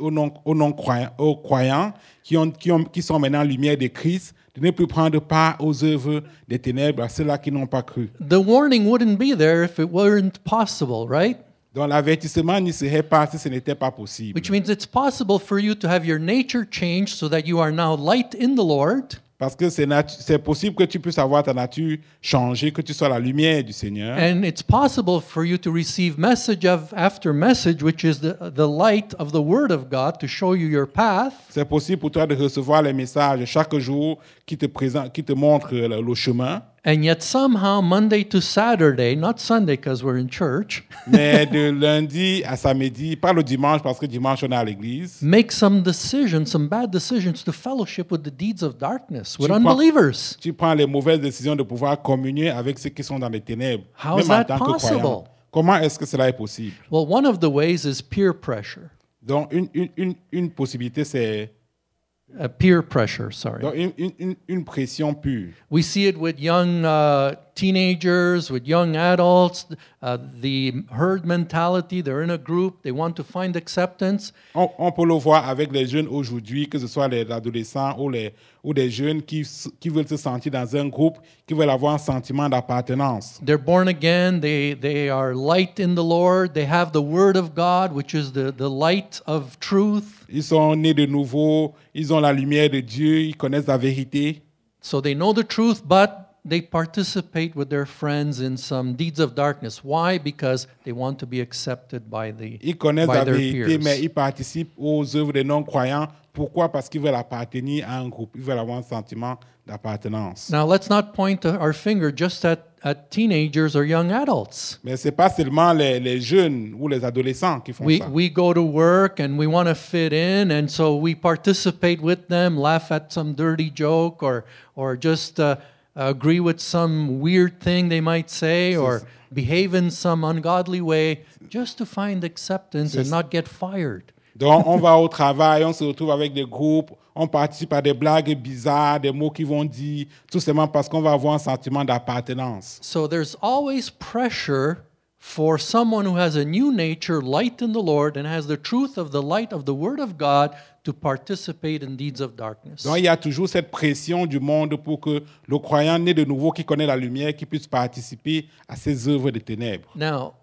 aux croyants qui sont maintenant lumière de Christ de ne plus prendre part aux œuvres des ténèbres à ceux-là qui n'ont pas cru? The warning wouldn't be there if it weren't possible, right? Donc l'avertissement n'y serait pas si ce n'était pas possible. Which means it's possible for you to have your nature changed so that you are now light in the Lord. Parce que c'est possible que tu puisses avoir ta nature changée, que tu sois la lumière du Seigneur. And it's possible for you to receive message after message, which is the light of the Word of God to show you your path. C'est possible pour toi de recevoir les messages chaque jour qui te montrent le chemin. And yet somehow Monday to Saturday, not Sunday because we're in church, Mais de lundi à samedi, pas le dimanche parce que dimanche on est à l'église, make some decisions, some bad decisions to fellowship with the deeds of darkness, with Tu prends- unbelievers. tu prends les mauvaises décisions de pouvoir communier avec ceux qui sont dans les ténèbres, How même is en that tant que possible? croyant. Comment est-ce que cela est possible? Well, one of the ways is peer pressure. Donc une possibilité, c'est Peer pressure, sorry. donc, une pression pure. We see it with young teenagers, with young adults, the herd mentality. They're in a group, they want to find acceptance. On peut le voir avec les jeunes aujourd'hui, que ce soit les adolescents ou des jeunes qui veulent se sentir dans un groupe, qui veulent avoir un sentiment d'appartenance. They're born again, they are light in the Lord, they have the Word of God, which is the light of truth. Ils sont nés de nouveau, ils ont la lumière de Dieu, ils connaissent la vérité. So they know the truth, but they participate with their friends in some deeds of darkness. Why? Because they want to be accepted by Ils connaissent la their vérité, mais peers. ils participent aux œuvres des non-croyants. Pourquoi? Parce qu'ils veulent appartenir à un groupe, ils veulent avoir un sentiment d'appartenance. Now, let's not point our finger just at teenagers or young adults. Mais ce n'est pas seulement les jeunes ou les adolescents qui font ça. We go to work and we want to fit in, and so we participate with them, laugh at some dirty joke, or just agree with some weird thing they might say, or behave in some ungodly way, just to find acceptance and not get fired. Donc, on va au travail, on se retrouve avec des groupes, on participe à des blagues bizarres, des mots qui vont dire, tout simplement parce qu'on va avoir un sentiment d'appartenance. So there's always pressure for someone who has a new nature, light in the Lord, and has the truth of the light of the Word of God to participate in deeds of darkness. Donc, il y a toujours cette pression du monde pour que le croyant né de nouveau qui connaît la lumière, qui puisse participer à ces œuvres de ténèbres. Now,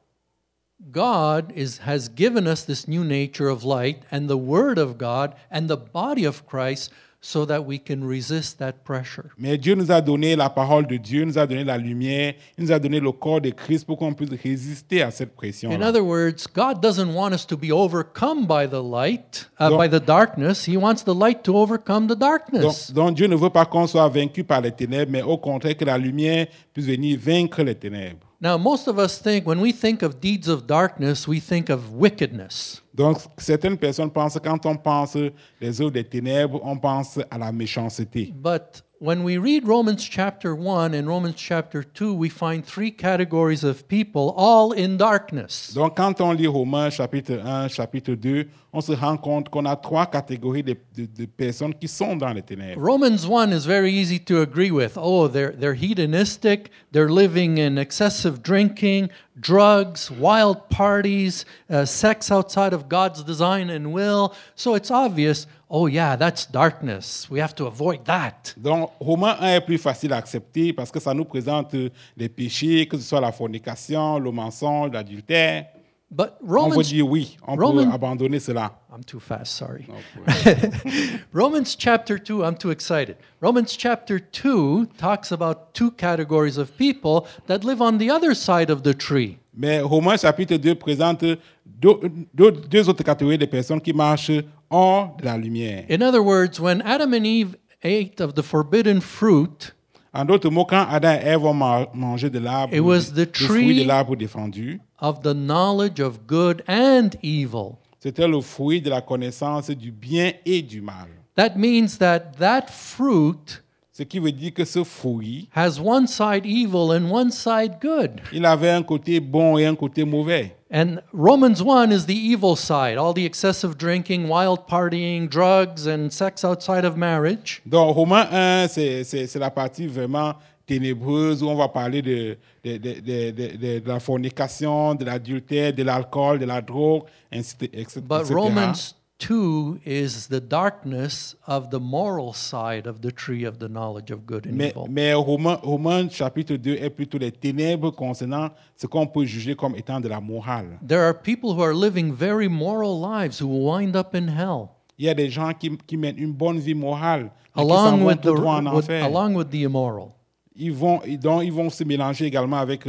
God has given us this new nature of light and the Word of God and the body of Christ so that we can resist that pressure. Mais Dieu nous a donné la parole de Dieu, nous a donné la lumière, il nous a donné le corps de Christ pour qu'on puisse résister à cette pression. In other words, God doesn't want us to be overcome by the light, by the darkness. He wants the light to overcome the darkness. Donc Dieu ne veut pas qu'on soit vaincu par les ténèbres, mais au contraire que la lumière puisse venir vaincre les ténèbres. Now, most of us think, when we think of deeds of darkness, we think of wickedness. Donc certaines personnes pensent, quand on pense les œuvres des ténèbres, on pense à la méchanceté. But when we read Romans chapter 1 and Romans chapter 2, we find three categories of people, all in darkness. Donc, quand on lit Romains chapitre 1, chapitre 2, on se rend compte qu'on a trois catégories de personnes qui sont dans les ténèbres. Romans 1 is very easy to agree with. Oh, they're hedonistic, they're living in excessive drinking, drugs, wild parties, sex outside of God's design and will. So it's obvious, oh yeah, that's darkness. We have to avoid that. Donc, Romains 1 est plus facile à accepter parce que ça nous présente les péchés, que ce soit la fornication, le mensonge, l'adultère. But On vous Romans, dit oui, on peut Roman- abandonner cela. I'm too fast, sorry. Donc, Romans chapter 2, I'm too excited. Romans chapter 2 talks about two categories of people that live on the other side of the tree. Mais Romains chapitre 2 présente deux autres catégories de personnes qui marchent hors de la lumière. In other words, when Adam and Eve ate of the forbidden fruit, En d'autres mots, quand Adam et Ève ont mangé de l'arbre, It was the le fruit tree- de l'arbre défendu, of the knowledge of good and evil. c'était le fruit de la connaissance du bien et du mal. That means that fruit Ce qui veut dire que ce fruit, has one side evil and one side good. il avait un côté bon et un côté mauvais. And Romans 1 is the evil side, all the excessive drinking, wild partying, drugs, and sex outside of marriage. Donc, Romains 1, c'est la partie vraiment ténébreuse où on va parler de la fornication, de l'adultère, de l'alcool, de la drogue, etc. But Romans 2 is the darkness of the moral side of the tree of the knowledge of good and evil. Mais Romains chapitre 2 est plutôt les ténèbres concernant ce qu'on peut juger comme étant de la morale. There are people who are living very moral lives who will wind up in hell, Il y a des gens qui mènent une bonne vie morale, mais qui s'en along vont with tout droit en enfer. along with the immoral. Ils vont se mélanger également avec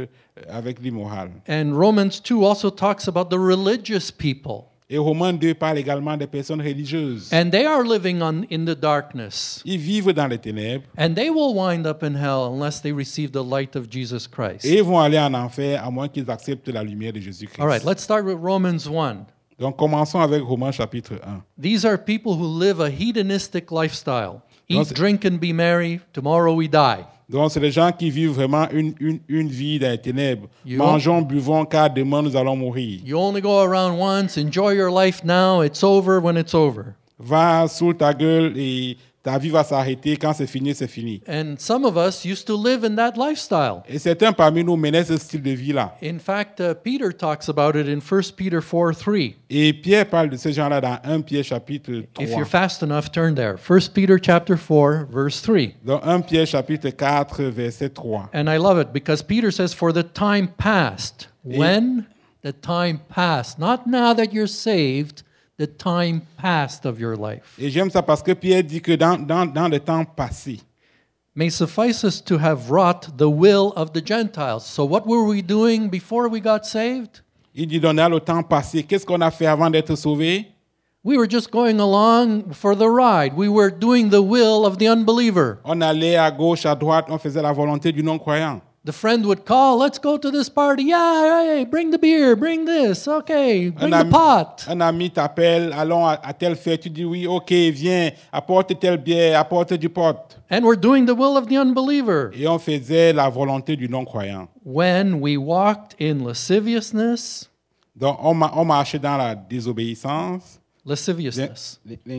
l'immoral. And Romans 2 also talks about the religious people. Et Romains 2 parle également des personnes religieuses. And they are living in the darkness. Ils vivent dans les ténèbres And they will wind up in hell unless they receive the light of Jesus Christ. et ils vont aller en enfer à moins qu'ils acceptent la lumière de Jésus-Christ. All right, let's start with Romans 1. Donc commençons avec Romains chapitre 1. These are people who live a hedonistic lifestyle. Eat, Don't- drink, and be merry. Tomorrow we die. Donc c'est les gens qui vivent vraiment une vie dans les ténèbres. You- Mangeons, buvons, car demain nous allons mourir. You only go around once. Enjoy your life now. It's over when it's over. Va sous ta gueule et ta vie va s'arrêter. Quand c'est fini, c'est fini. And some of us used to live in that lifestyle. Et certains parmi nous menaient ce style de vie-là. In fact, Peter talks about it in 1 Peter 4:3. Et Pierre parle de ces gens-là dans 1 Pierre chapitre If 3. you're fast enough, turn there. 1 Peter chapter 4, verse 3. Dans 1 Pierre chapitre 4, verset 3. And I love it because Peter says, for the time past. When the time past. Not now that you're saved, the time past of your life. Et j'aime ça parce que Pierre dit que dans le temps passé, May suffice us to have wrought the will of the Gentiles. So what were we doing before we got saved? il dit dans le temps passé, qu'est-ce qu'on a fait avant d'être sauvé? We were just going along for the ride. We were doing the will of the unbeliever. On allait à gauche, à droite, on faisait la volonté du non-croyant. The friend would call, let's go to this party. Yeah, hey, bring the beer, bring this. Okay, bring the pot. Un ami t'appelle, allons à telle fête, tu dis oui, ok, viens, apporte telle bière, apporte du pot. And we're doing the will of the unbeliever. Et on faisait la volonté du non-croyant. When we walked in lasciviousness, Donc on marchait dans la désobéissance. lasciviousness.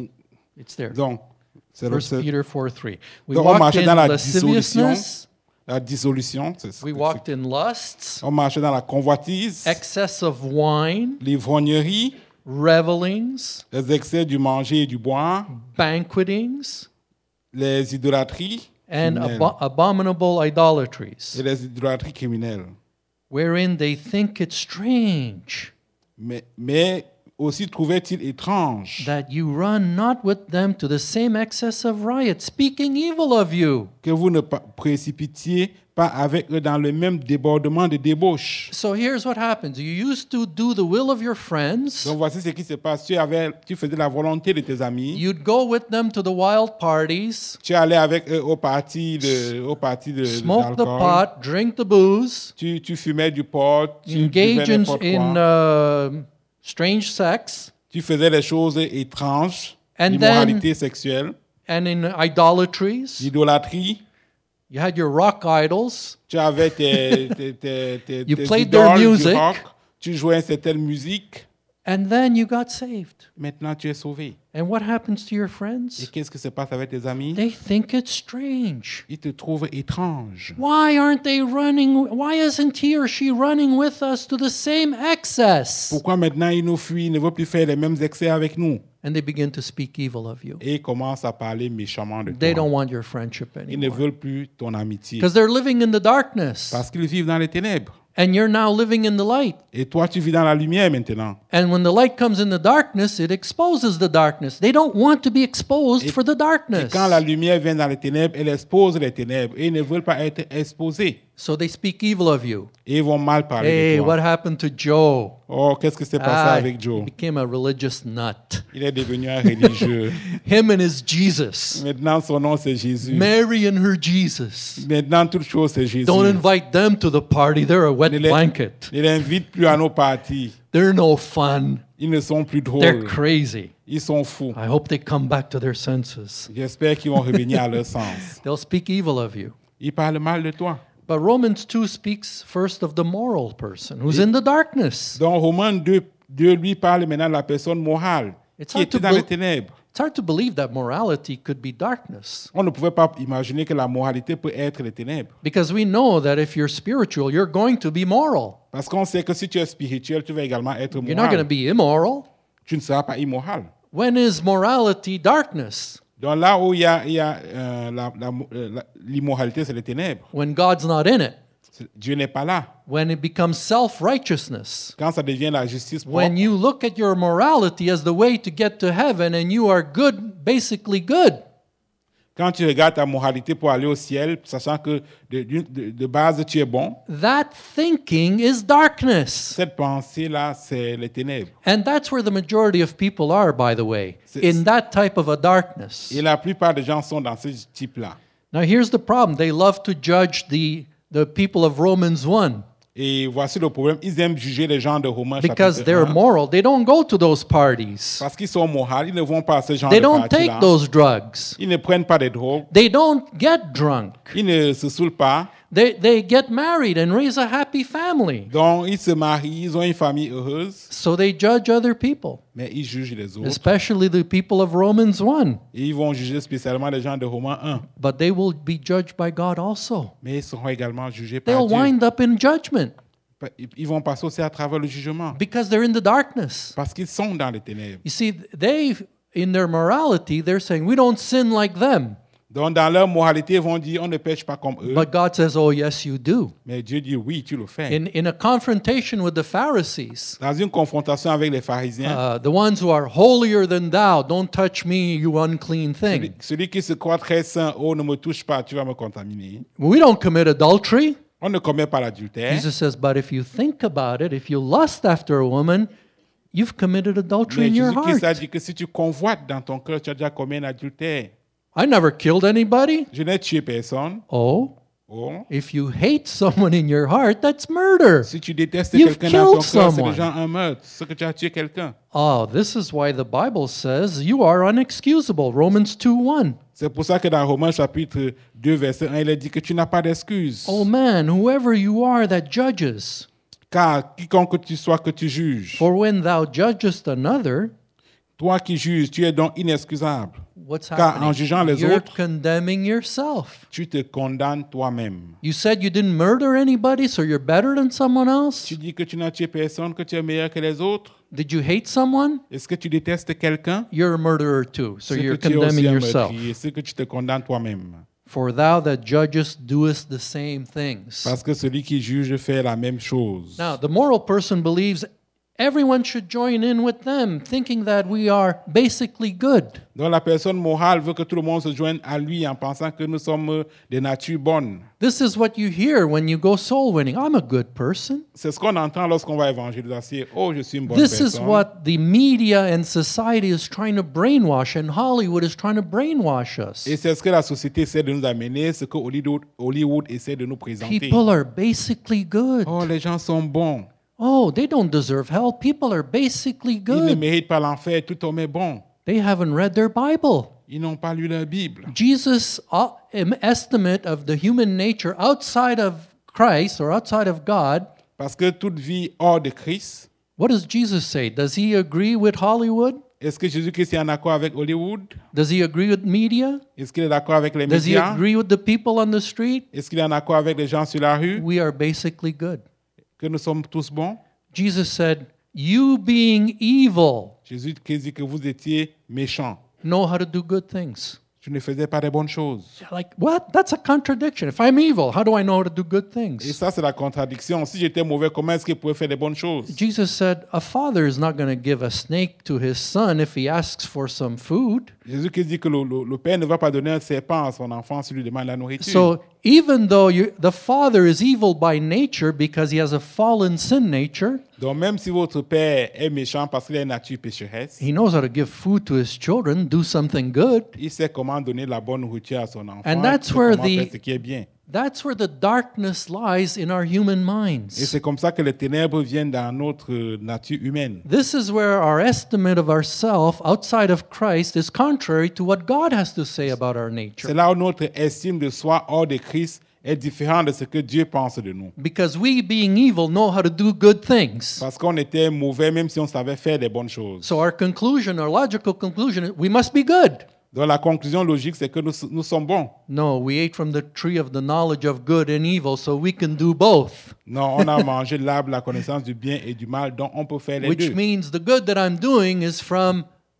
It's there. Donc, c'est 1 Peter 4:3. We donc on walked marchait in dans la dissolution. lasciviousness. La dissolution. We walked in lusts, On marchait dans la convoitise, excess of wine, l'ivrognerie, revelings, les excès du manger et du boire, banquetings, les idolâtries and criminelles abominable idolatries, et les idolâtries criminelles. wherein they think it strange Mais aussi trouvait-il étrange that you run not with them to the same excess of riot, speaking evil of you. que vous ne précipitiez pas avec eux dans le même débordement de débauche. So here's what happens. You used to do the will of your friends. Donc voici ce qui se passe. Tu faisais la volonté de tes amis. You'd go with them to the wild parties, Tu allais avec eux au parti de smoke the d'alcool. pot, drink the booze, Tu fumais du pot. Tu engage buvais n'importe in quoi. strange sex, Tu faisais des choses étranges, And l'immoralité sexuelle. and in idolatries. l'idolâtrie. You had your rock idols. Tu avais You tes played their idoles du music. rock. Tu jouais une certaine musique. And then you got saved. Maintenant, tu es sauvé. And what happens to your Et friends? qu'est-ce qui se passe avec tes amis? They think it's strange. Ils te trouvent étrange. Why aren't they running? Why isn't he or she running with us to the same excess? Pourquoi maintenant ils nous fuient, ils ne veulent plus faire les mêmes excès avec nous? And they begin to speak evil of you. Et ils commencent à parler méchamment de They toi. don't want your friendship Ils ne anymore. veulent plus ton amitié. Because they're living in the darkness. Parce qu'ils vivent dans les ténèbres. And you're now living in the light. Et toi, tu vis dans la lumière maintenant. And when the light comes in the darkness, it exposes the darkness. They don't want to be exposed for the Et darkness. quand la lumière vient dans les ténèbres, elle expose les ténèbres. Et ils ne veulent pas être exposés. So they speak evil of you. Et ils vont mal parler Hey, de toi. what happened to Joe? Oh, qu'est-ce qui s'est passé Ah, avec he Joe? became a religious nut. Il est devenu un religieux. Him and his Jesus. Maintenant, son nom, c'est Jésus. Mary and her Jesus. Maintenant, toute chose, c'est Jésus. Don't invite them to the party. They're a wet Ne les- blanket. Ne l'invite plus à nos parties. They're no fun. Ils ne sont plus They're drôles. crazy. Ils sont fous. I hope they come back to their senses. J'espère qu'ils vont revenir à leur sens. They'll speak evil of you. Ils parlent mal de toi. But Romans 2 speaks first of the moral person who's in the darkness. Dans Romains 2, lui parle maintenant de la personne morale It's qui hard était to dans les bel- ténèbres. It's hard to believe that morality could be darkness. On ne pouvait pas imaginer que la moralité peut être les ténèbres. Because we know that if you're spiritual, you're going to be moral. Parce qu'on sait que si tu es spirituel, tu vas également être You're not going to moral. be immoral. Tu ne seras pas immoral. When is morality darkness? Donc là où il y a l'immoralité, c'est les ténèbres. When God's not in it. Dieu n'est pas là. When it becomes self-righteousness. Quand ça devient la justice propre, When you look at your morality as the way to get to heaven and you are good, basically good. quand tu regardes ta moralité pour aller au ciel, sachant que de base tu es bon, That thinking is darkness. cette pensée-là, c'est les ténèbres. And that's where the majority of people are, by the way, C'est- in that type of a darkness. Et la plupart des gens sont dans ce type-là. Now, here's the problem. They love to judge the people of Romans 1 Et voici le problème. Ils aiment juger les gens de Romains because chapitre they're 1. moral. They don't go to those parties. Parce qu'ils sont moraux, ils ne vont pas à ce genre They de don't parties-là. take those drugs. Ils ne prennent pas des drogues. They don't get drunk. Ils ne se saoulent pas. They get married and raise a happy family. Donc, ils se marient, ils ont une famille heureuse, So they judge other people, mais ils jugent les autres. especially the people of Romans 1. Et ils vont juger spécialement les gens de Romains 1. But they will be judged by God also. Mais ils seront également jugés par They'll Dieu. wind up in judgment Ils vont passer aussi à travers le jugement. because they're in the darkness. Parce qu'ils sont dans les ténèbres. You see, they, in their morality, they're saying, we don't sin like them. Donc, dans leur moralité, ils vont dire, on ne pêche pas comme eux. But God says, oh, yes, you do. Mais Dieu dit, oui, tu le fais. In a confrontation with the Pharisees, Dans une confrontation avec les pharisiens, the ones who are holier than thou, don't touch me, you unclean thing. celui qui se croit très saint, oh, ne me touche pas, tu vas me contaminer. We don't commit adultery. On ne commet pas l'adultère. Jesus says, but if you think about it, if you lust after a woman, you've committed adultery Mais in your Jésus-Christ a heart. dit que si tu convoites dans ton cœur, tu as déjà commis un adultère. I never killed anybody. Je n'ai tué personne. Oh, Oh. if you hate someone in your heart, that's murder. Si tu détestes You've quelqu'un dans ton killed cœur, c'est someone. déjà un meurtre. C'est que tu as tué quelqu'un. Oh, this is why the Bible says you are unexcusable. Romans 2:1. C'est pour ça que dans Romains chapitre 2, verset 1, il est dit que tu n'as pas d'excuse. Oh man, whoever you are that judges, Car quiconque que tu sois, que tu juges. for when thou judgest another, Toi qui juges, tu es donc inexcusable. what's Car en happening? jugeant les You're autres, condemning yourself. tu te condamnes toi-même. You said you didn't murder anybody, so you're better than someone else? Tu dis que tu n'as tué personne, que tu es meilleur que les autres. Did you hate someone? Est-ce que tu détestes quelqu'un? You're a murderer too, so C'est you're que tu es aussi condemning un yourself. meurtrier. C'est que tu te condamnes toi-même. For thou that judgest doest the same things. Parce que celui qui juge fait la même chose. Now, the moral person believes everyone should join in with them, thinking that we are basically good. Donc la personne morale veut que tout le monde se joigne à lui en pensant que nous sommes de nature bonne. This is what you hear when you go soul winning. I'm a good person. C'est ce qu'on entend lorsqu'on va évangéliser. Oh, je suis une bonne This is personne. what the media and society is trying to brainwash, and Hollywood is trying to brainwash us. Et c'est ce que la société essaie de nous amener, ce que Hollywood essaie de nous présenter. People are basically good. Oh, les gens sont bons. Oh, they don't deserve hell. People are basically Ils ne good. méritent pas l'enfer. Tout homme est bon. They haven't read their Bible. ils n'ont pas lu leur Bible. Jesus' estimate of the human nature outside of Christ or outside of God, Parce que toute vie hors de Christ, what does Jesus say? Does he agree with Hollywood? est-ce que Jésus-Christ est en accord avec Hollywood? Does he agree with media? Est-ce qu'il est d'accord avec les Does he médias? agree with the people on the street? Est-ce qu'il est en accord avec les gens sur la rue? We are basically good. Que nous sommes tous bons? Jesus said, "You being evil, Jésus-Christ dit que vous étiez méchants. know how to do good things." Tu ne faisais pas de bonnes choses. You're like, what? That's a contradiction. If I'm evil, how do I know how to do good Et things? ça, c'est la contradiction. Si j'étais mauvais, comment est-ce qu'il pouvait faire de bonnes choses? Jesus said, a father is not going to give a snake to his son if he asks for some food. Jésus-Christ dit que le père ne va pas donner un serpent à son enfant s'il lui demande la nourriture. So even though the father is evil by nature because he has a fallen sin nature, Donc même si votre père est méchant parce qu'il a une nature pécheresse, he knows how to give food to his children, do something good. il sait comment donner la bonne nourriture à son enfant. And il that's sait where comment faire ce qui est bien. That's where the darkness lies in our human Et minds. c'est comme ça que les ténèbres viennent dans notre nature humaine. This is where our estimate of ourselves outside of Christ is contrary to what God has to say about our C'est nature. là où notre estime de soi hors de Christ est différente de ce que Dieu pense de nous. Because we, being evil, know how to do good things. Parce qu'on était mauvais même si on savait faire des bonnes choses. So our conclusion, our logical conclusion, is we must be good. Donc la conclusion logique, c'est que nous sommes bons. No, we ate from the tree of the knowledge of good and evil, so we can do both. Non, on a mangé l'arbre de la connaissance du bien et du mal, donc on peut faire les Which deux. means the good that I'm doing is from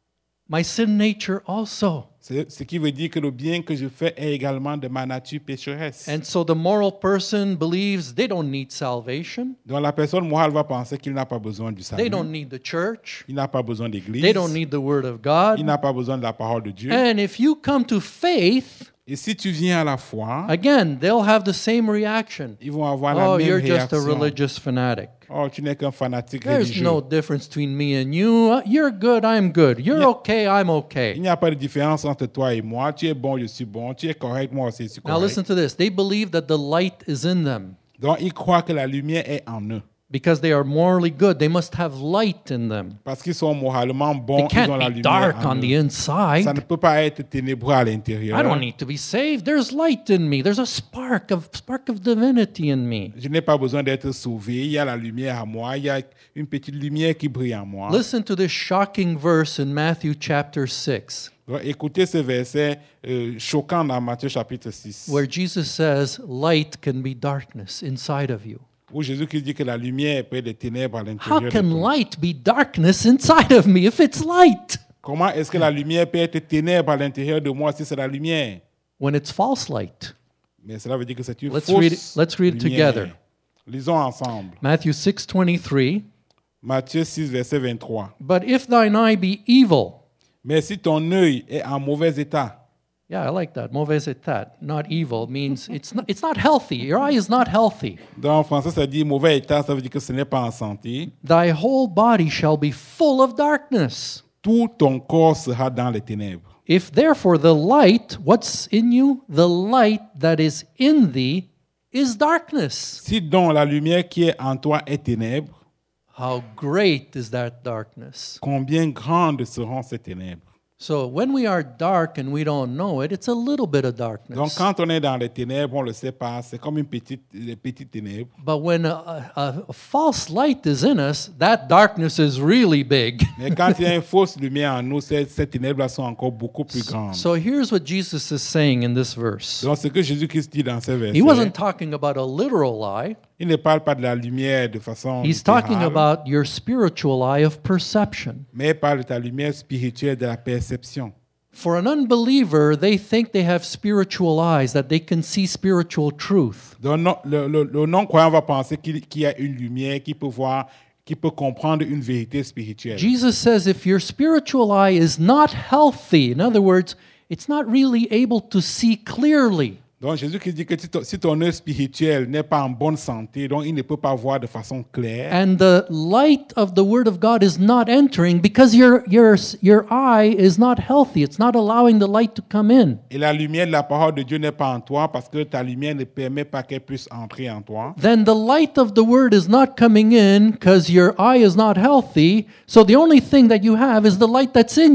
my sin nature also. Ce qui veut dire que le bien que je fais est également de ma nature pécheresse. And so the moral person believes they don't need salvation. Donc la personne morale va penser qu'il n'a pas besoin du salut. They don't need the church. Il n'a pas besoin d'église. They don't need the word of Il God. n'a pas besoin de la parole de Dieu. And if you come to faith, Et si tu viens à la foi, again, they'll have the same reaction. ils vont avoir la Oh, même you're just a réaction. religious fanatic. Oh, tu n'es qu'un fanatique There's religieux. no difference between me and you. You're good, I'm good. You're Yeah. okay, I'm Il okay. n'y a pas de différence entre toi et moi. Tu es bon, je suis bon. Tu es correct, moi aussi je suis Now correct. listen to this. They believe that the light is in them Donc ils croient que la lumière est en eux. because they are morally good. They must have light in them. Parce qu'ils sont moralement They bons, ils ont can't la be lumière dark en on eux. the Ça ne inside. peut pas être ténébreux à l'intérieur. I don't need to be saved. There's light in me. There's a spark of divinity in me. Je n'ai pas besoin d'être sauvé. Il y a la lumière à moi. Il y a une petite lumière qui brille en moi. Listen to this shocking verse in Matthew chapter 6, Donc, écoutez ce verset choquant dans Matthieu chapitre 6, where Jesus says, light can be darkness inside of you. où Jésus-Christ dit que la lumière peut être des ténèbres à How l'intérieur de can toi. light be darkness inside of me if it's light? Comment est-ce que la lumière peut être ténèbres à l'intérieur de moi si c'est la lumière? When it's false light. Mais cela veut dire que c'est une Let's fausse read it- let's read it lumière. together. Lisons ensemble. Matthew 6:23. Matthieu 6, verset 23. But if thine eye be evil, Mais si ton œil est en mauvais état, yeah, I like that. Mauvais état, not evil, means it's not healthy. Your eye is not healthy. dans le français ça dit mauvais état, ça veut dire que ce n'est pas en santé. Thy whole body shall be full of darkness. Tout ton corps sera dans les ténèbres. If therefore the light, what's in you? The light that is in thee is darkness. Si donc la lumière qui est en toi est ténèbres, How great is that darkness? combien grandes seront ces ténèbres? So when we are dark and we don't know it, it's a little bit of Donc darkness. quand on est dans les ténèbres, on ne le sait pas, c'est comme des petites ténèbres. But when a false light is in us, that darkness is really big. Mais quand il y a une fausse lumière en nous, ces ténèbres-là sont encore beaucoup plus grandes. So here's what Jesus is saying in this verse. Donc ce que Jésus-Christ dit dans ces versets, He wasn't talking about a literal lie. il ne parle pas de la lumière de façon He's talking littérale, about your spiritual eye of perception. mais il parle de ta lumière spirituelle, de la perception. For an unbeliever, they think they have spiritual eyes, that they can see spiritual truth. Donc le non-croyant va penser qu'il y a une lumière qui peut voir, qui peut comprendre une vérité spirituelle. Jesus says if your spiritual eye is not healthy, in other words, it's not really able to see clearly, Donc Jésus-Christ dit que si ton œil spirituel n'est pas en bonne santé, donc il ne peut pas voir de façon claire. and the light of the Word of God is not entering because your eye is not healthy. It's not allowing the light to come in. Et la lumière de la parole de Dieu n'est pas en toi parce que ta lumière ne permet pas qu'elle puisse entrer en toi. Then the light of the Word is not coming in because your eye is not healthy. So the only thing that you have is the light that's in you.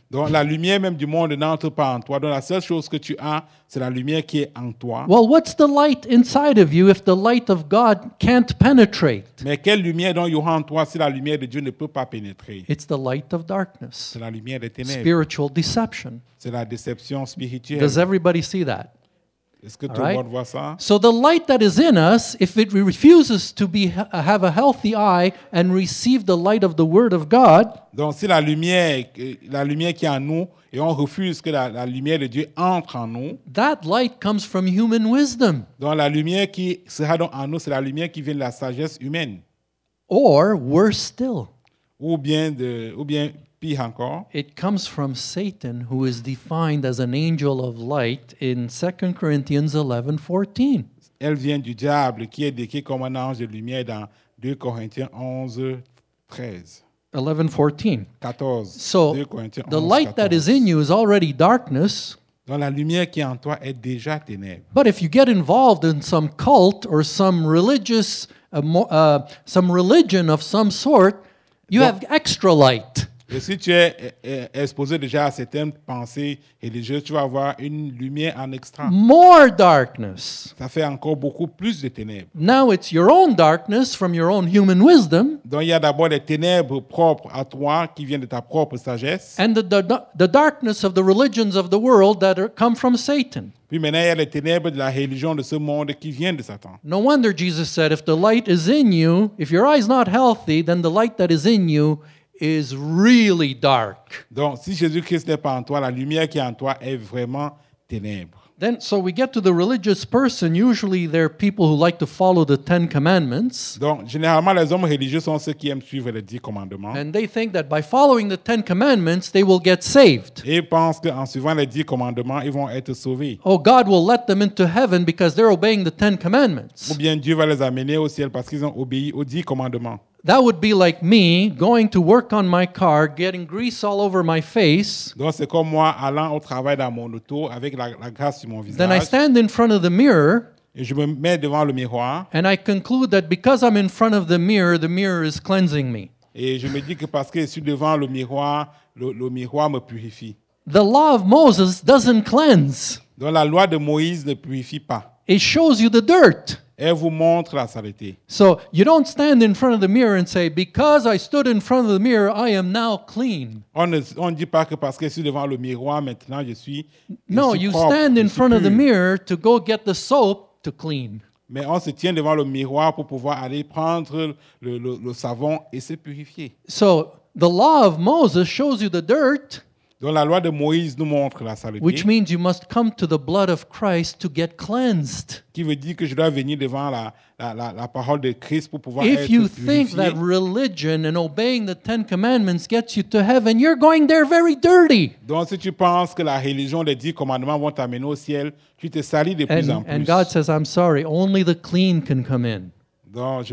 Donc la lumière même du monde n'entre pas en toi. Donc la seule chose que tu as, c'est la lumière qui est en toi. Well, what's the light inside of you if the light of God can't penetrate? Mais quelle lumière donc il y aura en toi si la lumière de Dieu ne peut pas pénétrer? It's the light of darkness, C'est la lumière des ténèbres. spiritual deception. C'est la déception spirituelle. Does everybody see that? Est-ce que tout All le right. monde voit ça? So the light that is in us, if it refuses to have a healthy eye and receive the light of the Word of God, Donc si la lumière qui est en nous, et on refuse que la lumière de Dieu entre en nous, that light comes from human wisdom. donc la lumière qui sera donc en nous, c'est la lumière qui vient de la sagesse humaine. Or worse still, Ou bien pire encore, it comes from Satan, who is defined as an angel of light in 2 Corinthians 11:14. elle vient du diable qui est décrit comme un ange de lumière dans 2 Corinthiens 11, 13. 11:14. 14. So 2 Corinthiens the 11, light that 14. is in you is already darkness. Donc la lumière qui est en toi est déjà ténèbres. But if you get involved in some cult or some religion of some sort, you Donc- have extra light. Et si tu es exposé déjà à certaines pensées religieuses, tu vas avoir une lumière en extra. More darkness. Ça fait encore beaucoup plus de ténèbres. Now it's your own darkness from your own human wisdom, Donc il y a d'abord les ténèbres propres à toi qui viennent de ta propre sagesse. and the darkness of the religions of the world that come from Satan. Puis maintenant il y a les ténèbres de la religion de ce monde qui viennent de Satan. No wonder Jesus said, if the light is in you, if your eye's not healthy, then the light that is in you is really dark. Donc si Jésus-Christ n'est pas en toi, la lumière qui est en toi est vraiment ténèbre. Then, so we get to the religious person. Usually, they're people who like to follow the Ten Commandments. Donc généralement les hommes religieux sont ceux qui aiment suivre les 10 commandements. And they think that by following the Ten Commandments, they will get saved. Et ils pensent qu'en suivant les 10 commandements, ils vont être sauvés. Oh, God will let them into heaven because they're obeying the Ten Ou Commandments. bien Dieu va les amener au ciel parce qu'ils ont obéi aux 10 commandements. That would be like me going to work on my car, getting grease all over my face. Donc c'est comme moi allant au travail dans mon auto avec la grâce sur mon Then I visage. stand in front of the mirror Et je me mets devant le miroir and I conclude that because I'm in front of the mirror is cleansing me. et je me dis que parce que je suis devant le miroir me purifie. The law of Moses doesn't cleanse. Donc la loi de Moïse ne purifie pas. It shows you the dirt. Elle vous montre la saleté. So you don't stand in front of the mirror and say, because I stood in front of the mirror, I am now clean. On ne dit pas que parce que je suis devant le miroir, maintenant je suis No, je suis you propre, stand je in suis front of the pur. mirror to go get the soap to clean. Mais on se tient devant le miroir pour pouvoir aller prendre le savon et se purifier. So the law of Moses shows you the dirt, Donc la loi de Moïse nous montre la saleté, which means you must come to the blood of Christ to get cleansed. qui veut dire que je dois venir devant la parole de Christ pour pouvoir If être you think purifié. that religion and obeying the Ten Commandments gets you to heaven, you're going there very dirty. Donc si tu penses que la religion des 10 commandements vont t'amener au ciel, tu te salis de plus en plus. And God says, I'm sorry, only the clean can come in. Donc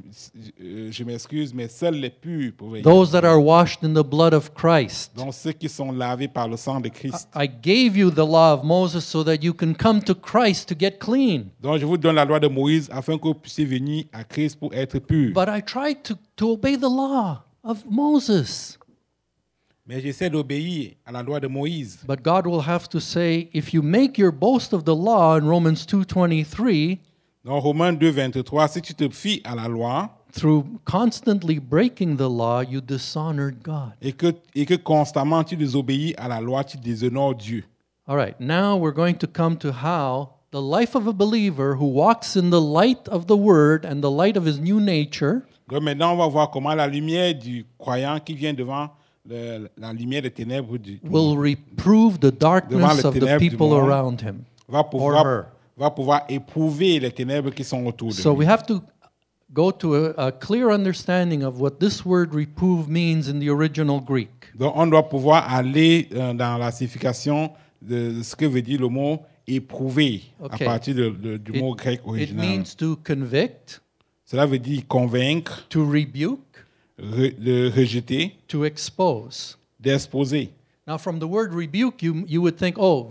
je m'excuse, mais seuls les purs peuvent y Those that are washed in the blood of Christ. Donc ceux qui sont lavés par le sang de Christ. I gave you the law of Moses so that you can come to Christ to get clean. Donc je vous donne la loi de Moïse afin que vous puissiez venir à Christ pour être purs. But I tried to obey the law of Moses. Mais j'essaie d'obéir à la loi de Moïse. But God will have to say, if you make your boast of the law in Romans 2:23, Dans Romains 2, 23, si tu te fies à la loi through constantly breaking the law, you dishonored God. et que constamment tu désobéis à la loi, tu déshonores Dieu. All right, now we're going to come to how the life of a believer who walks in the light of the Word and the light of his new nature Donc maintenant, on va voir comment la lumière du croyant qui vient devant la lumière des ténèbres will reprove the darkness les of the ténèbres du people monde. around him. va her. pouvoir éprouver les ténèbres qui sont autour de So lui. we have to go to a clear understanding of what this word reprove means in the original Greek. Donc on doit pouvoir aller dans la signification de ce que veut dire le mot éprouver Okay. à partir du mot grec It original. means to convict, Cela veut dire convaincre, to rebuke, de rejeter, to expose. d'exposer. Now, from the word rebuke, you would think, oh,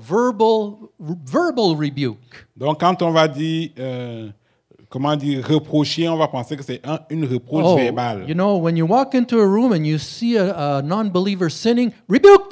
verbal rebuke. Donc quand on va dire, comment dire, reprocher, on va penser que c'est une reproche verbale. You know, when you walk into a room and you see a non-believer sinning, rebuke them.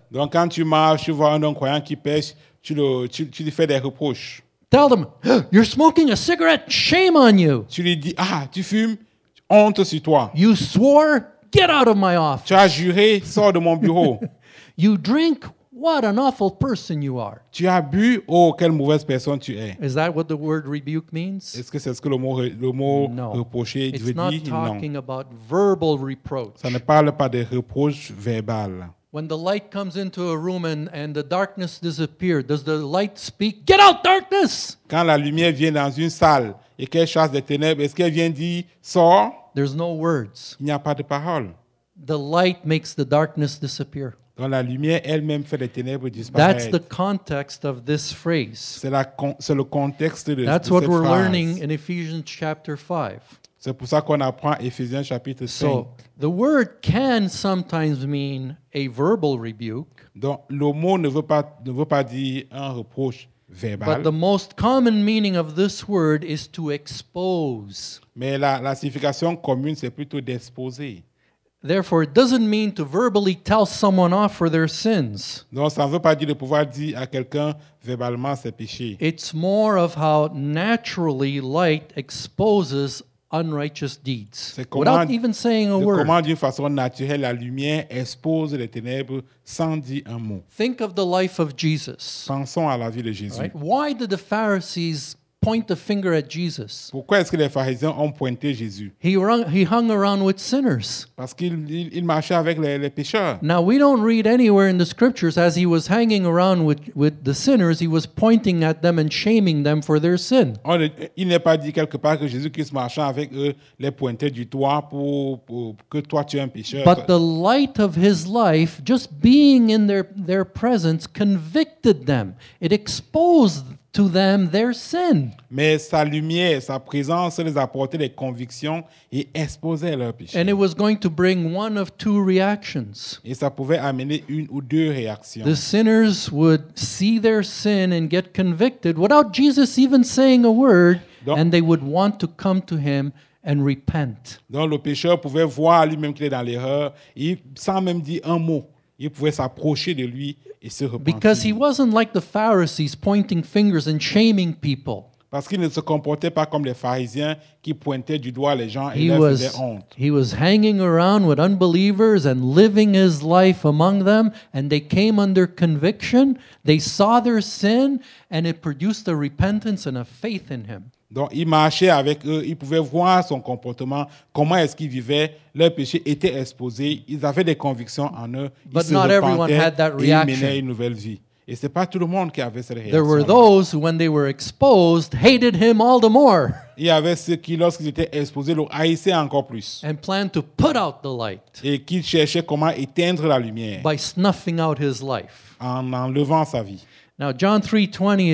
Donc, quand tu marches, tu vois un non-croyant qui pêche, tu lui fais des reproches. Tell them, you're smoking a cigarette, shame on you. Tu lui dis, ah, tu fumes, honte sur toi. You swore, get out of my office. Tu as juré, sors de mon bureau. You drink, what an awful person you are. Tu as bu, oh, quelle mauvaise personne tu es. Is that what the word rebuke means? Est-ce que c'est ce que le mot No. reprocher It's veut not dire? Non. talking about verbal reproach. Ça ne parle pas de reproche verbal. When the light comes into a room and the darkness disappears, does the light speak, get out, darkness? Quand la lumière vient dans une salle et qu'elle chasse des ténèbres, est-ce qu'elle vient dire sors? There's no words. Il n'y a pas de parole. The light makes the darkness disappear. Donc la lumière elle-même fait les ténèbres That's disparaître. the context of this phrase. C'est le contexte de That's cette what we're phrase. learning in Ephesians chapter 5. C'est pour ça qu'on apprend Éphésiens chapitre 5. So the word can sometimes mean a verbal rebuke, Donc le mot ne veut pas dire un reproche verbal, but the most common meaning of this word is to expose. mais la signification commune, c'est plutôt d'exposer. Therefore, it doesn't mean to verbally tell someone off for their sins. Donc ça ne veut pas dire de pouvoir dire à quelqu'un verbalement ses péchés. It's more of how naturally light exposes unrighteous deeds C'est comment- without even saying a De word. comment d'une façon naturelle la lumière expose les ténèbres sans dire un mot. Think of the life of Jesus. Pensons à la vie de Jésus. Right? Why did the Pharisees point the finger at Jesus? Pourquoi est-ce que les pharisiens ont pointé Jésus? He hung around with sinners. Parce qu'il marchait avec les pécheurs. Now, we don't read anywhere in the scriptures as he was hanging around with the sinners, he was pointing at them and shaming them for their sin. Il n'est pas dit quelque part que Jésus-Christ marchant avec eux les pointait du doigt pour que toi tu es un pécheur. But the light of his life, just being in their presence, convicted them. It exposed to them their sin. Mais sa lumière, sa présence les apportait des convictions et exposait leurs péchés. And it was going to bring one of two reactions. Et ça pouvait amener une ou deux réactions. The sinners would see their sin and get convicted without Jesus even saying a word, Donc- and they would want to come to him and repent. Donc le pécheur pouvait voir lui-même qu'il est dans l'erreur et sans même dire un mot, il pouvait s'approcher de lui et se repentir. Because he wasn't like the Pharisees pointing fingers and shaming people. Parce qu'il ne se comportait pas comme les pharisiens qui pointaient du doigt les gens et leur faisaient honte. He was hanging around with unbelievers and living his life among them, and they came under conviction. They saw their sin, and it produced a repentance and a faith in him. Donc il marchait avec eux, ils pouvaient voir son comportement, comment est-ce qu'ils vivaient, leurs péchés étaient exposés, ils avaient des convictions en eux, ils But se not everyone had that repentaient et ils reaction. menaient une nouvelle vie. Et ce n'est pas tout le monde qui avait cette There were réaction. those who, when they were exposed, hated him all the more Il y avait ceux qui, lorsqu'ils étaient exposés, le haïssaient encore plus. and planned to put out the light Et qui cherchaient comment éteindre la lumière by snuffing out his life. en enlevant sa vie. Now, John 3:20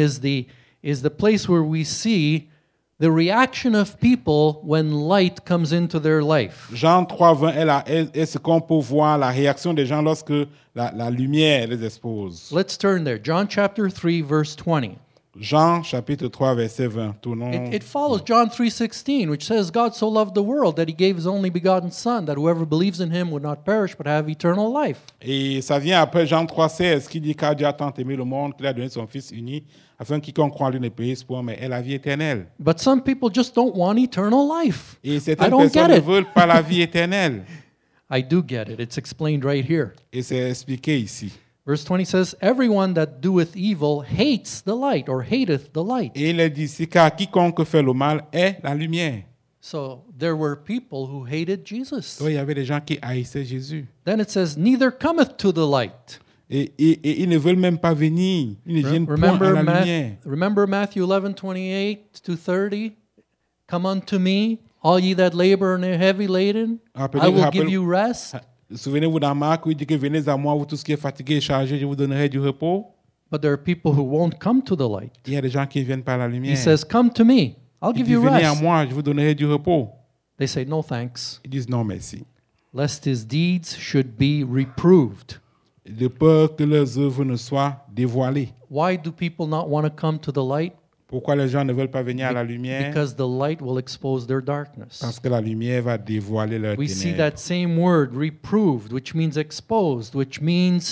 is the place where we see the reaction of people when light comes into their life. Jean 3:20 est ce qu'on peut voir la réaction des gens lorsque la lumière les expose. Let's turn there. John chapter 3, verse 20. Jean chapitre 3 verset 20. Tournons. It follows John 3:16, which says, God so loved the world that he gave his only begotten Son, that whoever believes in him would not perish but have eternal life. Et ça vient après Jean 3:16 qui dit car Dieu a tant aimé le monde qu'il a donné son Fils uni afin que quiconque croit en lui ne périsse point mais ait la vie éternelle. But some people just don't want eternal life. Et I certaines don't personnes get ne it. veulent pas la vie éternelle. I do get it. It's explained right here. Et c'est expliqué ici. Verse 20 says, Everyone that doeth evil hates the light or hateth the light. Et il est dit ici car quiconque fait le mal est la lumière. So there were people who hated Jesus. Donc il y avait des gens qui haïssaient Jésus. Then it says, Neither cometh to the light. Et ils ne veulent même pas venir. Ils ne viennent point à Remember, la lumière. remember Matthew 11:28 to 30? Come unto me, all ye that labor and are heavy laden, I will give you rest. Souvenez-vous dans Marc où il dit que venez à moi, vous tous qui êtes fatigués et chargés, je vous donnerai du repos. But there are people who won't come to the light. Il y a des gens qui ne viennent pas à la lumière. He says, Come to me, I'll Il give dit you venez à rest. moi, je vous donnerai du repos. They say, No thanks, Ils disent non merci. lest his deeds should be reproved. De peur que leurs œuvres ne soient dévoilées. Why do people not want to come to the light? Pourquoi les gens ne veulent pas venir à la lumière? Because the light will expose their darkness. Parce que la lumière va dévoiler leurs We see ténèbres. that same word, reproved, which means exposed, which means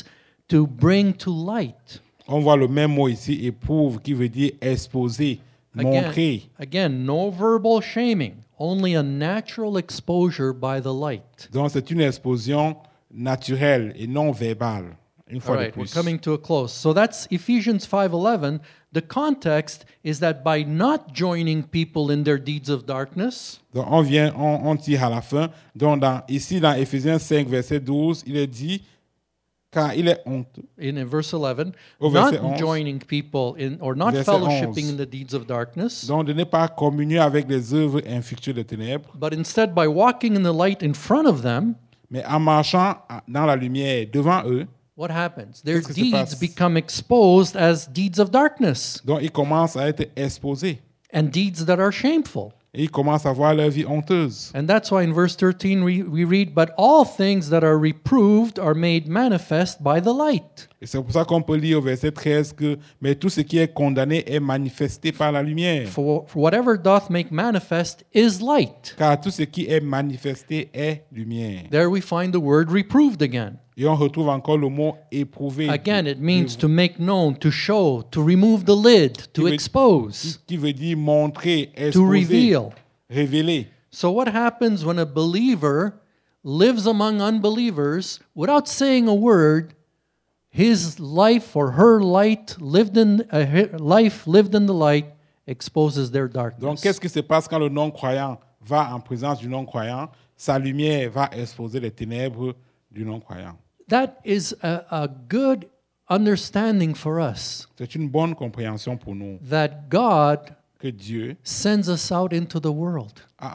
to bring to light. On voit le même mot ici, éprouve, qui veut dire exposer, montrer. Again, no verbal shaming, only a natural exposure by the light. Donc c'est une exposition naturelle et non verbale. Une All fois de right, we're plus. coming to a close. So that's Ephesians 5:11. The context is that by not joining people in their deeds of darkness, Donc on tire à la fin. Donc ici dans Éphésiens 5, verset 12, il est dit, car il est honteux. in verse 11, Au not verset 11. joining people in or not Verset fellowshipping 11. in the deeds of darkness, Donc de ne pas communier avec les œuvres infructueuses des ténèbres, but instead by walking in the light in front of them, mais en marchant dans la lumière devant eux. what happens? Their Qu'est-ce qui se deeds passe? become exposed as deeds of darkness Donc ils commencent à être exposés. and deeds that are shameful. Et ils commencent à voir leur vie honteuse. And that's why in verse 13 we read, "But all things that are reproved are made manifest by the light." Et c'est pour ça qu'on peut lire au verset 13 que mais tout ce qui est condamné est manifesté par la lumière. For whatever doth make manifest is light. Car tout ce qui est manifesté est lumière. There we find the word reproved again. Et on retrouve encore le mot éprouvé. Again, it means to make known, to show, to remove the lid, to veut- expose, Qui veut dire montrer, to exposer, reveal. révéler. So what happens when a believer lives among unbelievers without saying a word? His life or her life lived in the light exposes their Donc darkness. qu'est-ce qui se passe quand le non-croyant va en présence du non-croyant? Sa lumière va exposer les ténèbres du non-croyant. That is a good understanding for us C'est une bonne compréhension pour nous that God que Dieu sends us out into the world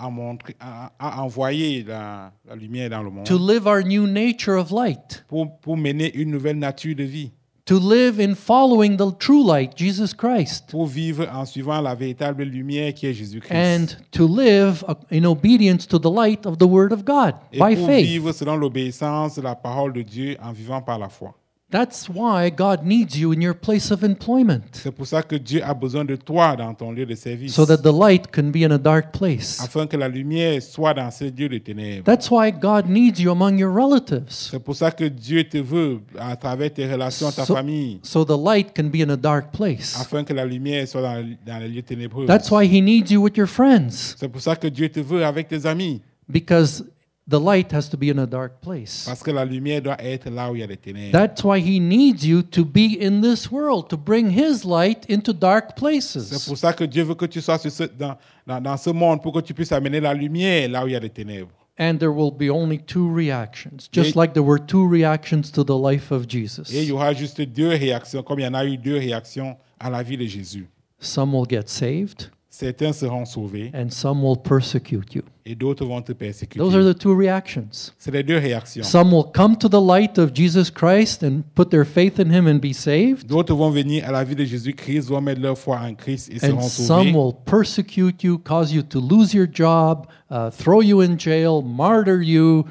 a envoyé la lumière dans le monde to live our new nature of light, pour mener une nouvelle nature de vie, to live in following the true light, Jesus Christ, pour vivre en suivant la véritable lumière qui est Jésus-Christ. and to live in obedience to the light of the Word of God Et by pour faith. vivre selon l'obéissance de la parole de Dieu en vivant par la foi. That's why God needs you in your place of employment, C'est pour ça que Dieu a besoin de toi dans ton lieu de service, so that the light can be in a dark place. afin que la lumière soit dans ce lieu de ténèbres. That's why God needs you among your relatives, C'est pour ça que Dieu te veut à travers tes relations, ta So- famille, so the light can be in a dark place. afin que la lumière soit dans les lieux ténébreux. That's why He needs you with your friends, C'est pour ça que Dieu te veut avec tes amis, because the light has to be in a dark place. parce que la lumière doit être là où il y a des ténèbres. That's why He needs you to be in this world, to bring His light into dark C'est places. pour ça que Dieu veut que tu sois dans ce monde pour que tu puisses amener la lumière là où il y a des ténèbres. And there will be only two reactions, just Et- like there were two reactions to the life of Jesus. Et il y aura juste deux réactions, comme il y en a eu deux réactions à la vie de Jésus. Some will get saved, Certains seront sauvés and some will persecute you. et d'autres vont te persécuter. Those are the two reactions. C'est les deux réactions. Some will come to the light of Jesus Christ and put their faith in Him and be saved, D'autres vont venir à la vie de Jésus-Christ, vont mettre leur foi en Christ et seront and sauvés. some will persecute you, cause you to lose your job, throw you in jail, martyr you,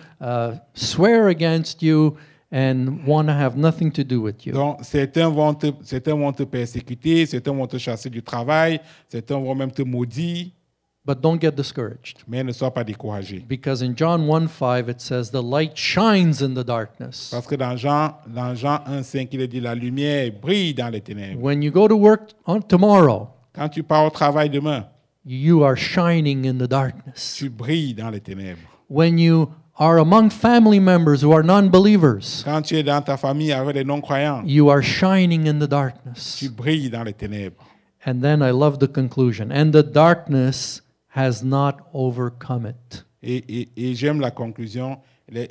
swear against you, and want to have nothing to do with you. Donc, certains vont te persécuter, certains vont te chasser du travail, certains vont même te maudire, But don't get discouraged, mais ne sois pas découragé. because in John 1:5 it says, "The light shines in the darkness." Parce que dans Jean 1,5, il est dit la lumière brille dans les ténèbres. When you go to work tomorrow, Quand tu pars au travail demain, you are shining in the darkness. tu brilles dans les ténèbres. When you are among family members who are non-believers, Quand tu es dans ta famille avec les non-croyants, you are shining in the darkness. tu brilles dans les ténèbres. And then I love the conclusion. And the darkness has not overcome it. Et j'aime la conclusion.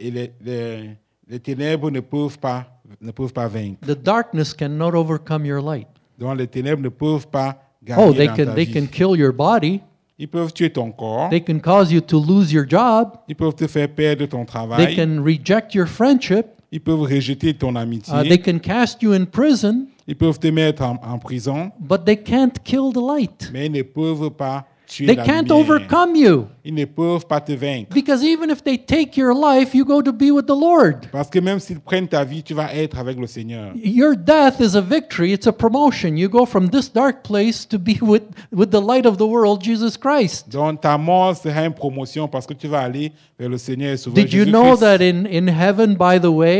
Les ténèbres ne peuvent pas vaincre. The darkness cannot overcome your light. Donc les ténèbres ne peuvent pas Oh, gagner dans ta they vie. can kill your body. Ils peuvent tuer ton corps. They can cause you to lose your job. Ils peuvent te faire perdre ton They travail. can reject your friendship. Ils peuvent rejeter ton amitié. They can cast you in prison, Ils peuvent te mettre en prison, but they can't kill the light. mais ils ne peuvent pas tuer They la can't lumière. overcome you. Ils ne peuvent pas te vaincre. Because even if they take your life, you go to be with the Lord. Parce que même s'ils prennent ta vie, tu vas être avec le Seigneur. Your death is a victory, it's a promotion. You go from this dark place to be with the light of the world, Jesus Christ. Donc ta mort sera une promotion parce que tu vas aller vers le Seigneur et Sauveur Did you know Jésus-Christ. that in heaven, by the way,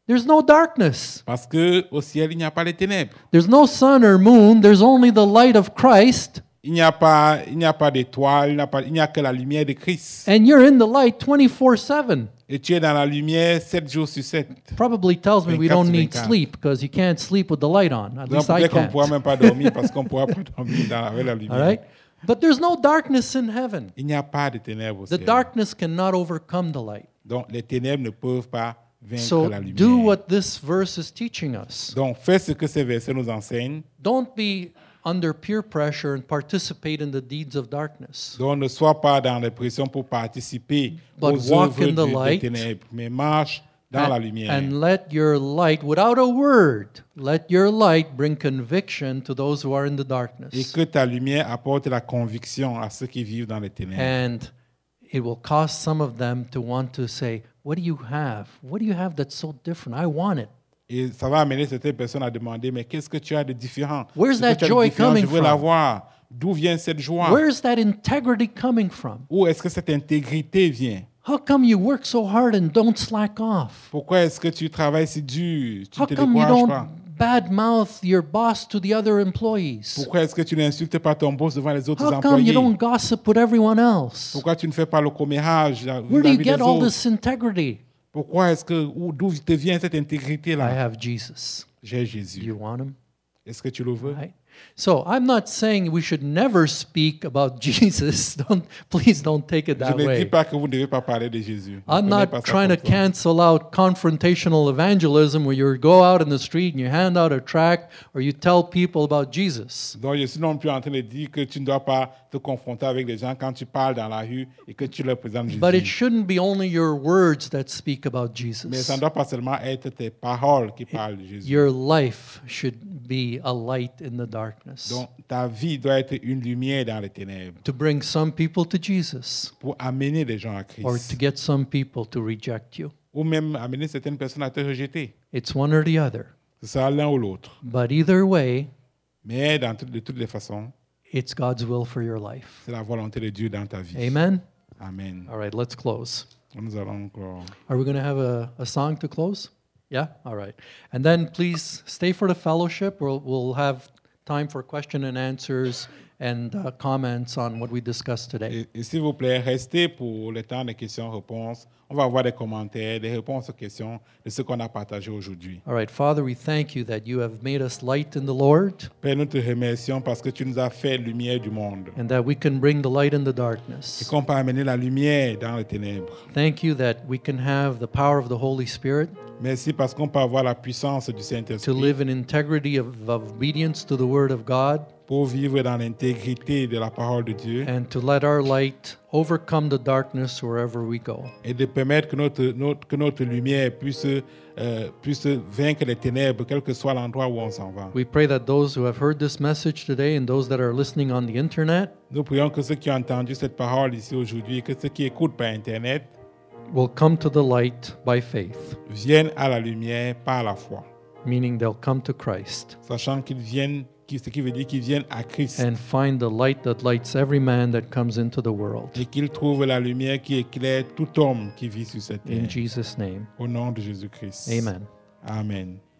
There's no darkness. Parce que au ciel, il n'y a pas les ténèbres. There's no sun or moon. There's only the light of Christ. Il n'y a pas d'étoile, il n'y a que la lumière de Christ. And you're in the light 24/7. Et tu es dans la lumière 7 jours sur 7. Probably tells me we 24 don't sur need 24. sleep because you can't sleep with the light on. At Donc least I peut-être qu'on ne can't. pourra même pas dormir parce qu'on ne pourra pas dormir avec la lumière. All right? But there's no darkness in heaven. Il n'y a pas de ténèbres au The ciel. darkness cannot overcome the light. Donc les ténèbres ne peuvent pas vaincre So la lumière. do what this verse is teaching us. Donc fais ce que ces versets nous enseignent. Don't be under peer pressure and participate in the deeds of darkness. Donc ne sois pas dans les pressions pour participer But aux walk œuvres in the des light. ténèbres, mais marche dans la lumière. And let your light, without a word, let your light bring conviction to those who are in the Et darkness. que ta lumière apporte la conviction à ceux qui vivent dans les ténèbres. And it will cause some of them to want to say, what do you have? What do you have that's so different? I want it. Et ça va amener certaines personnes à demander, mais qu'est-ce que tu as de différent? Where's Ce que that tu as de joy différent, coming je veux from? l'avoir. D'où vient cette joie? Where's that integrity coming from? Où est-ce que cette intégrité vient? How come you work so hard and don't slack off? Pourquoi est-ce que tu travailles si dur? Tu How ne te come you décourages don't pas? badmouth your boss to the other employees? Pourquoi est-ce que tu n'insultes pas ton boss devant les autres How come you employés? don't gossip with everyone else? Pourquoi tu ne fais pas le commérage Where do you vis-à-vis get des all autres? this integrity? Pourquoi est-ce que d'où te vient cette I intégrité-là? have Jesus. J'ai Do Jésus. you want him? Est-ce que tu le veux? Right? So I'm not saying we should never speak about Jesus. Please don't take it Je that ne dis way. pas que vous ne devez pas parler de Jésus. Ne I'm prenez pas not ça trying to comme ça. cancel out confrontational evangelism where you go out in the street and you hand out a tract or you tell people about Jesus. Donc, je suis non plus en train de dire que tu ne dois pas te confronter avec les gens quand tu parles dans la rue et que tu leur présentes Jésus. But it shouldn't be only your words that speak about Mais Jesus. ça ne doit pas seulement être tes paroles qui parlent de Jésus. Your life should be a light in the darkness Donc, ta vie doit être une lumière dans les ténèbres to bring some people to Jesus pour amener les gens à or Christ. to get some people to reject you. Ou même amener certaines personnes à te rejeter. It's one or the other. Ce sera l'un ou l'autre. But either way, Mais de toutes les façons, it's God's will for your life. c'est la volonté de Dieu dans ta vie. Amen? Amen. All right, let's close. Nous allons encore... Are we going to have a song to close? Yeah? All right. And then please stay for the fellowship. We'll have time for question and answers and comments on what we discussed today. Et s'il vous plaît, restez pour le temps de questions-réponses. On va avoir des commentaires, des réponses aux questions de ce qu'on a partagé aujourd'hui. All right, Father, we thank you that you have made us light in the Lord Père, nous te remercions parce que tu nous as fait lumière du monde and that we can bring the light in the et darkness. qu'on peut amener la lumière dans les ténèbres. Thank you that we can have the power of the Holy Spirit Merci parce qu'on peut avoir la puissance du to Saint-Esprit live in integrity of obedience to the Word of God pour vivre dans l'intégrité de la parole de Dieu and to let our light overcome the darkness wherever we go. et de permettre que notre lumière puisse vaincre les ténèbres, quel que soit l'endroit où on s'en va. We pray that those who have heard this message today and those that are listening on the internet Nous prions que ceux qui ont entendu cette parole ici aujourd'hui, que ceux qui écoutent par Internet, will come to the light by faith, viennent à la lumière par la foi, meaning they'll come to Christ sachant qu'ils viennent, ce qui veut dire qu'ils viennent à Christ and find the light that lights every man that comes into the world. et qu'ils trouvent la lumière qui éclaire tout homme qui vit sur cette terre. In Jesus' name, Au nom de Jésus-Christ. amen. Amen.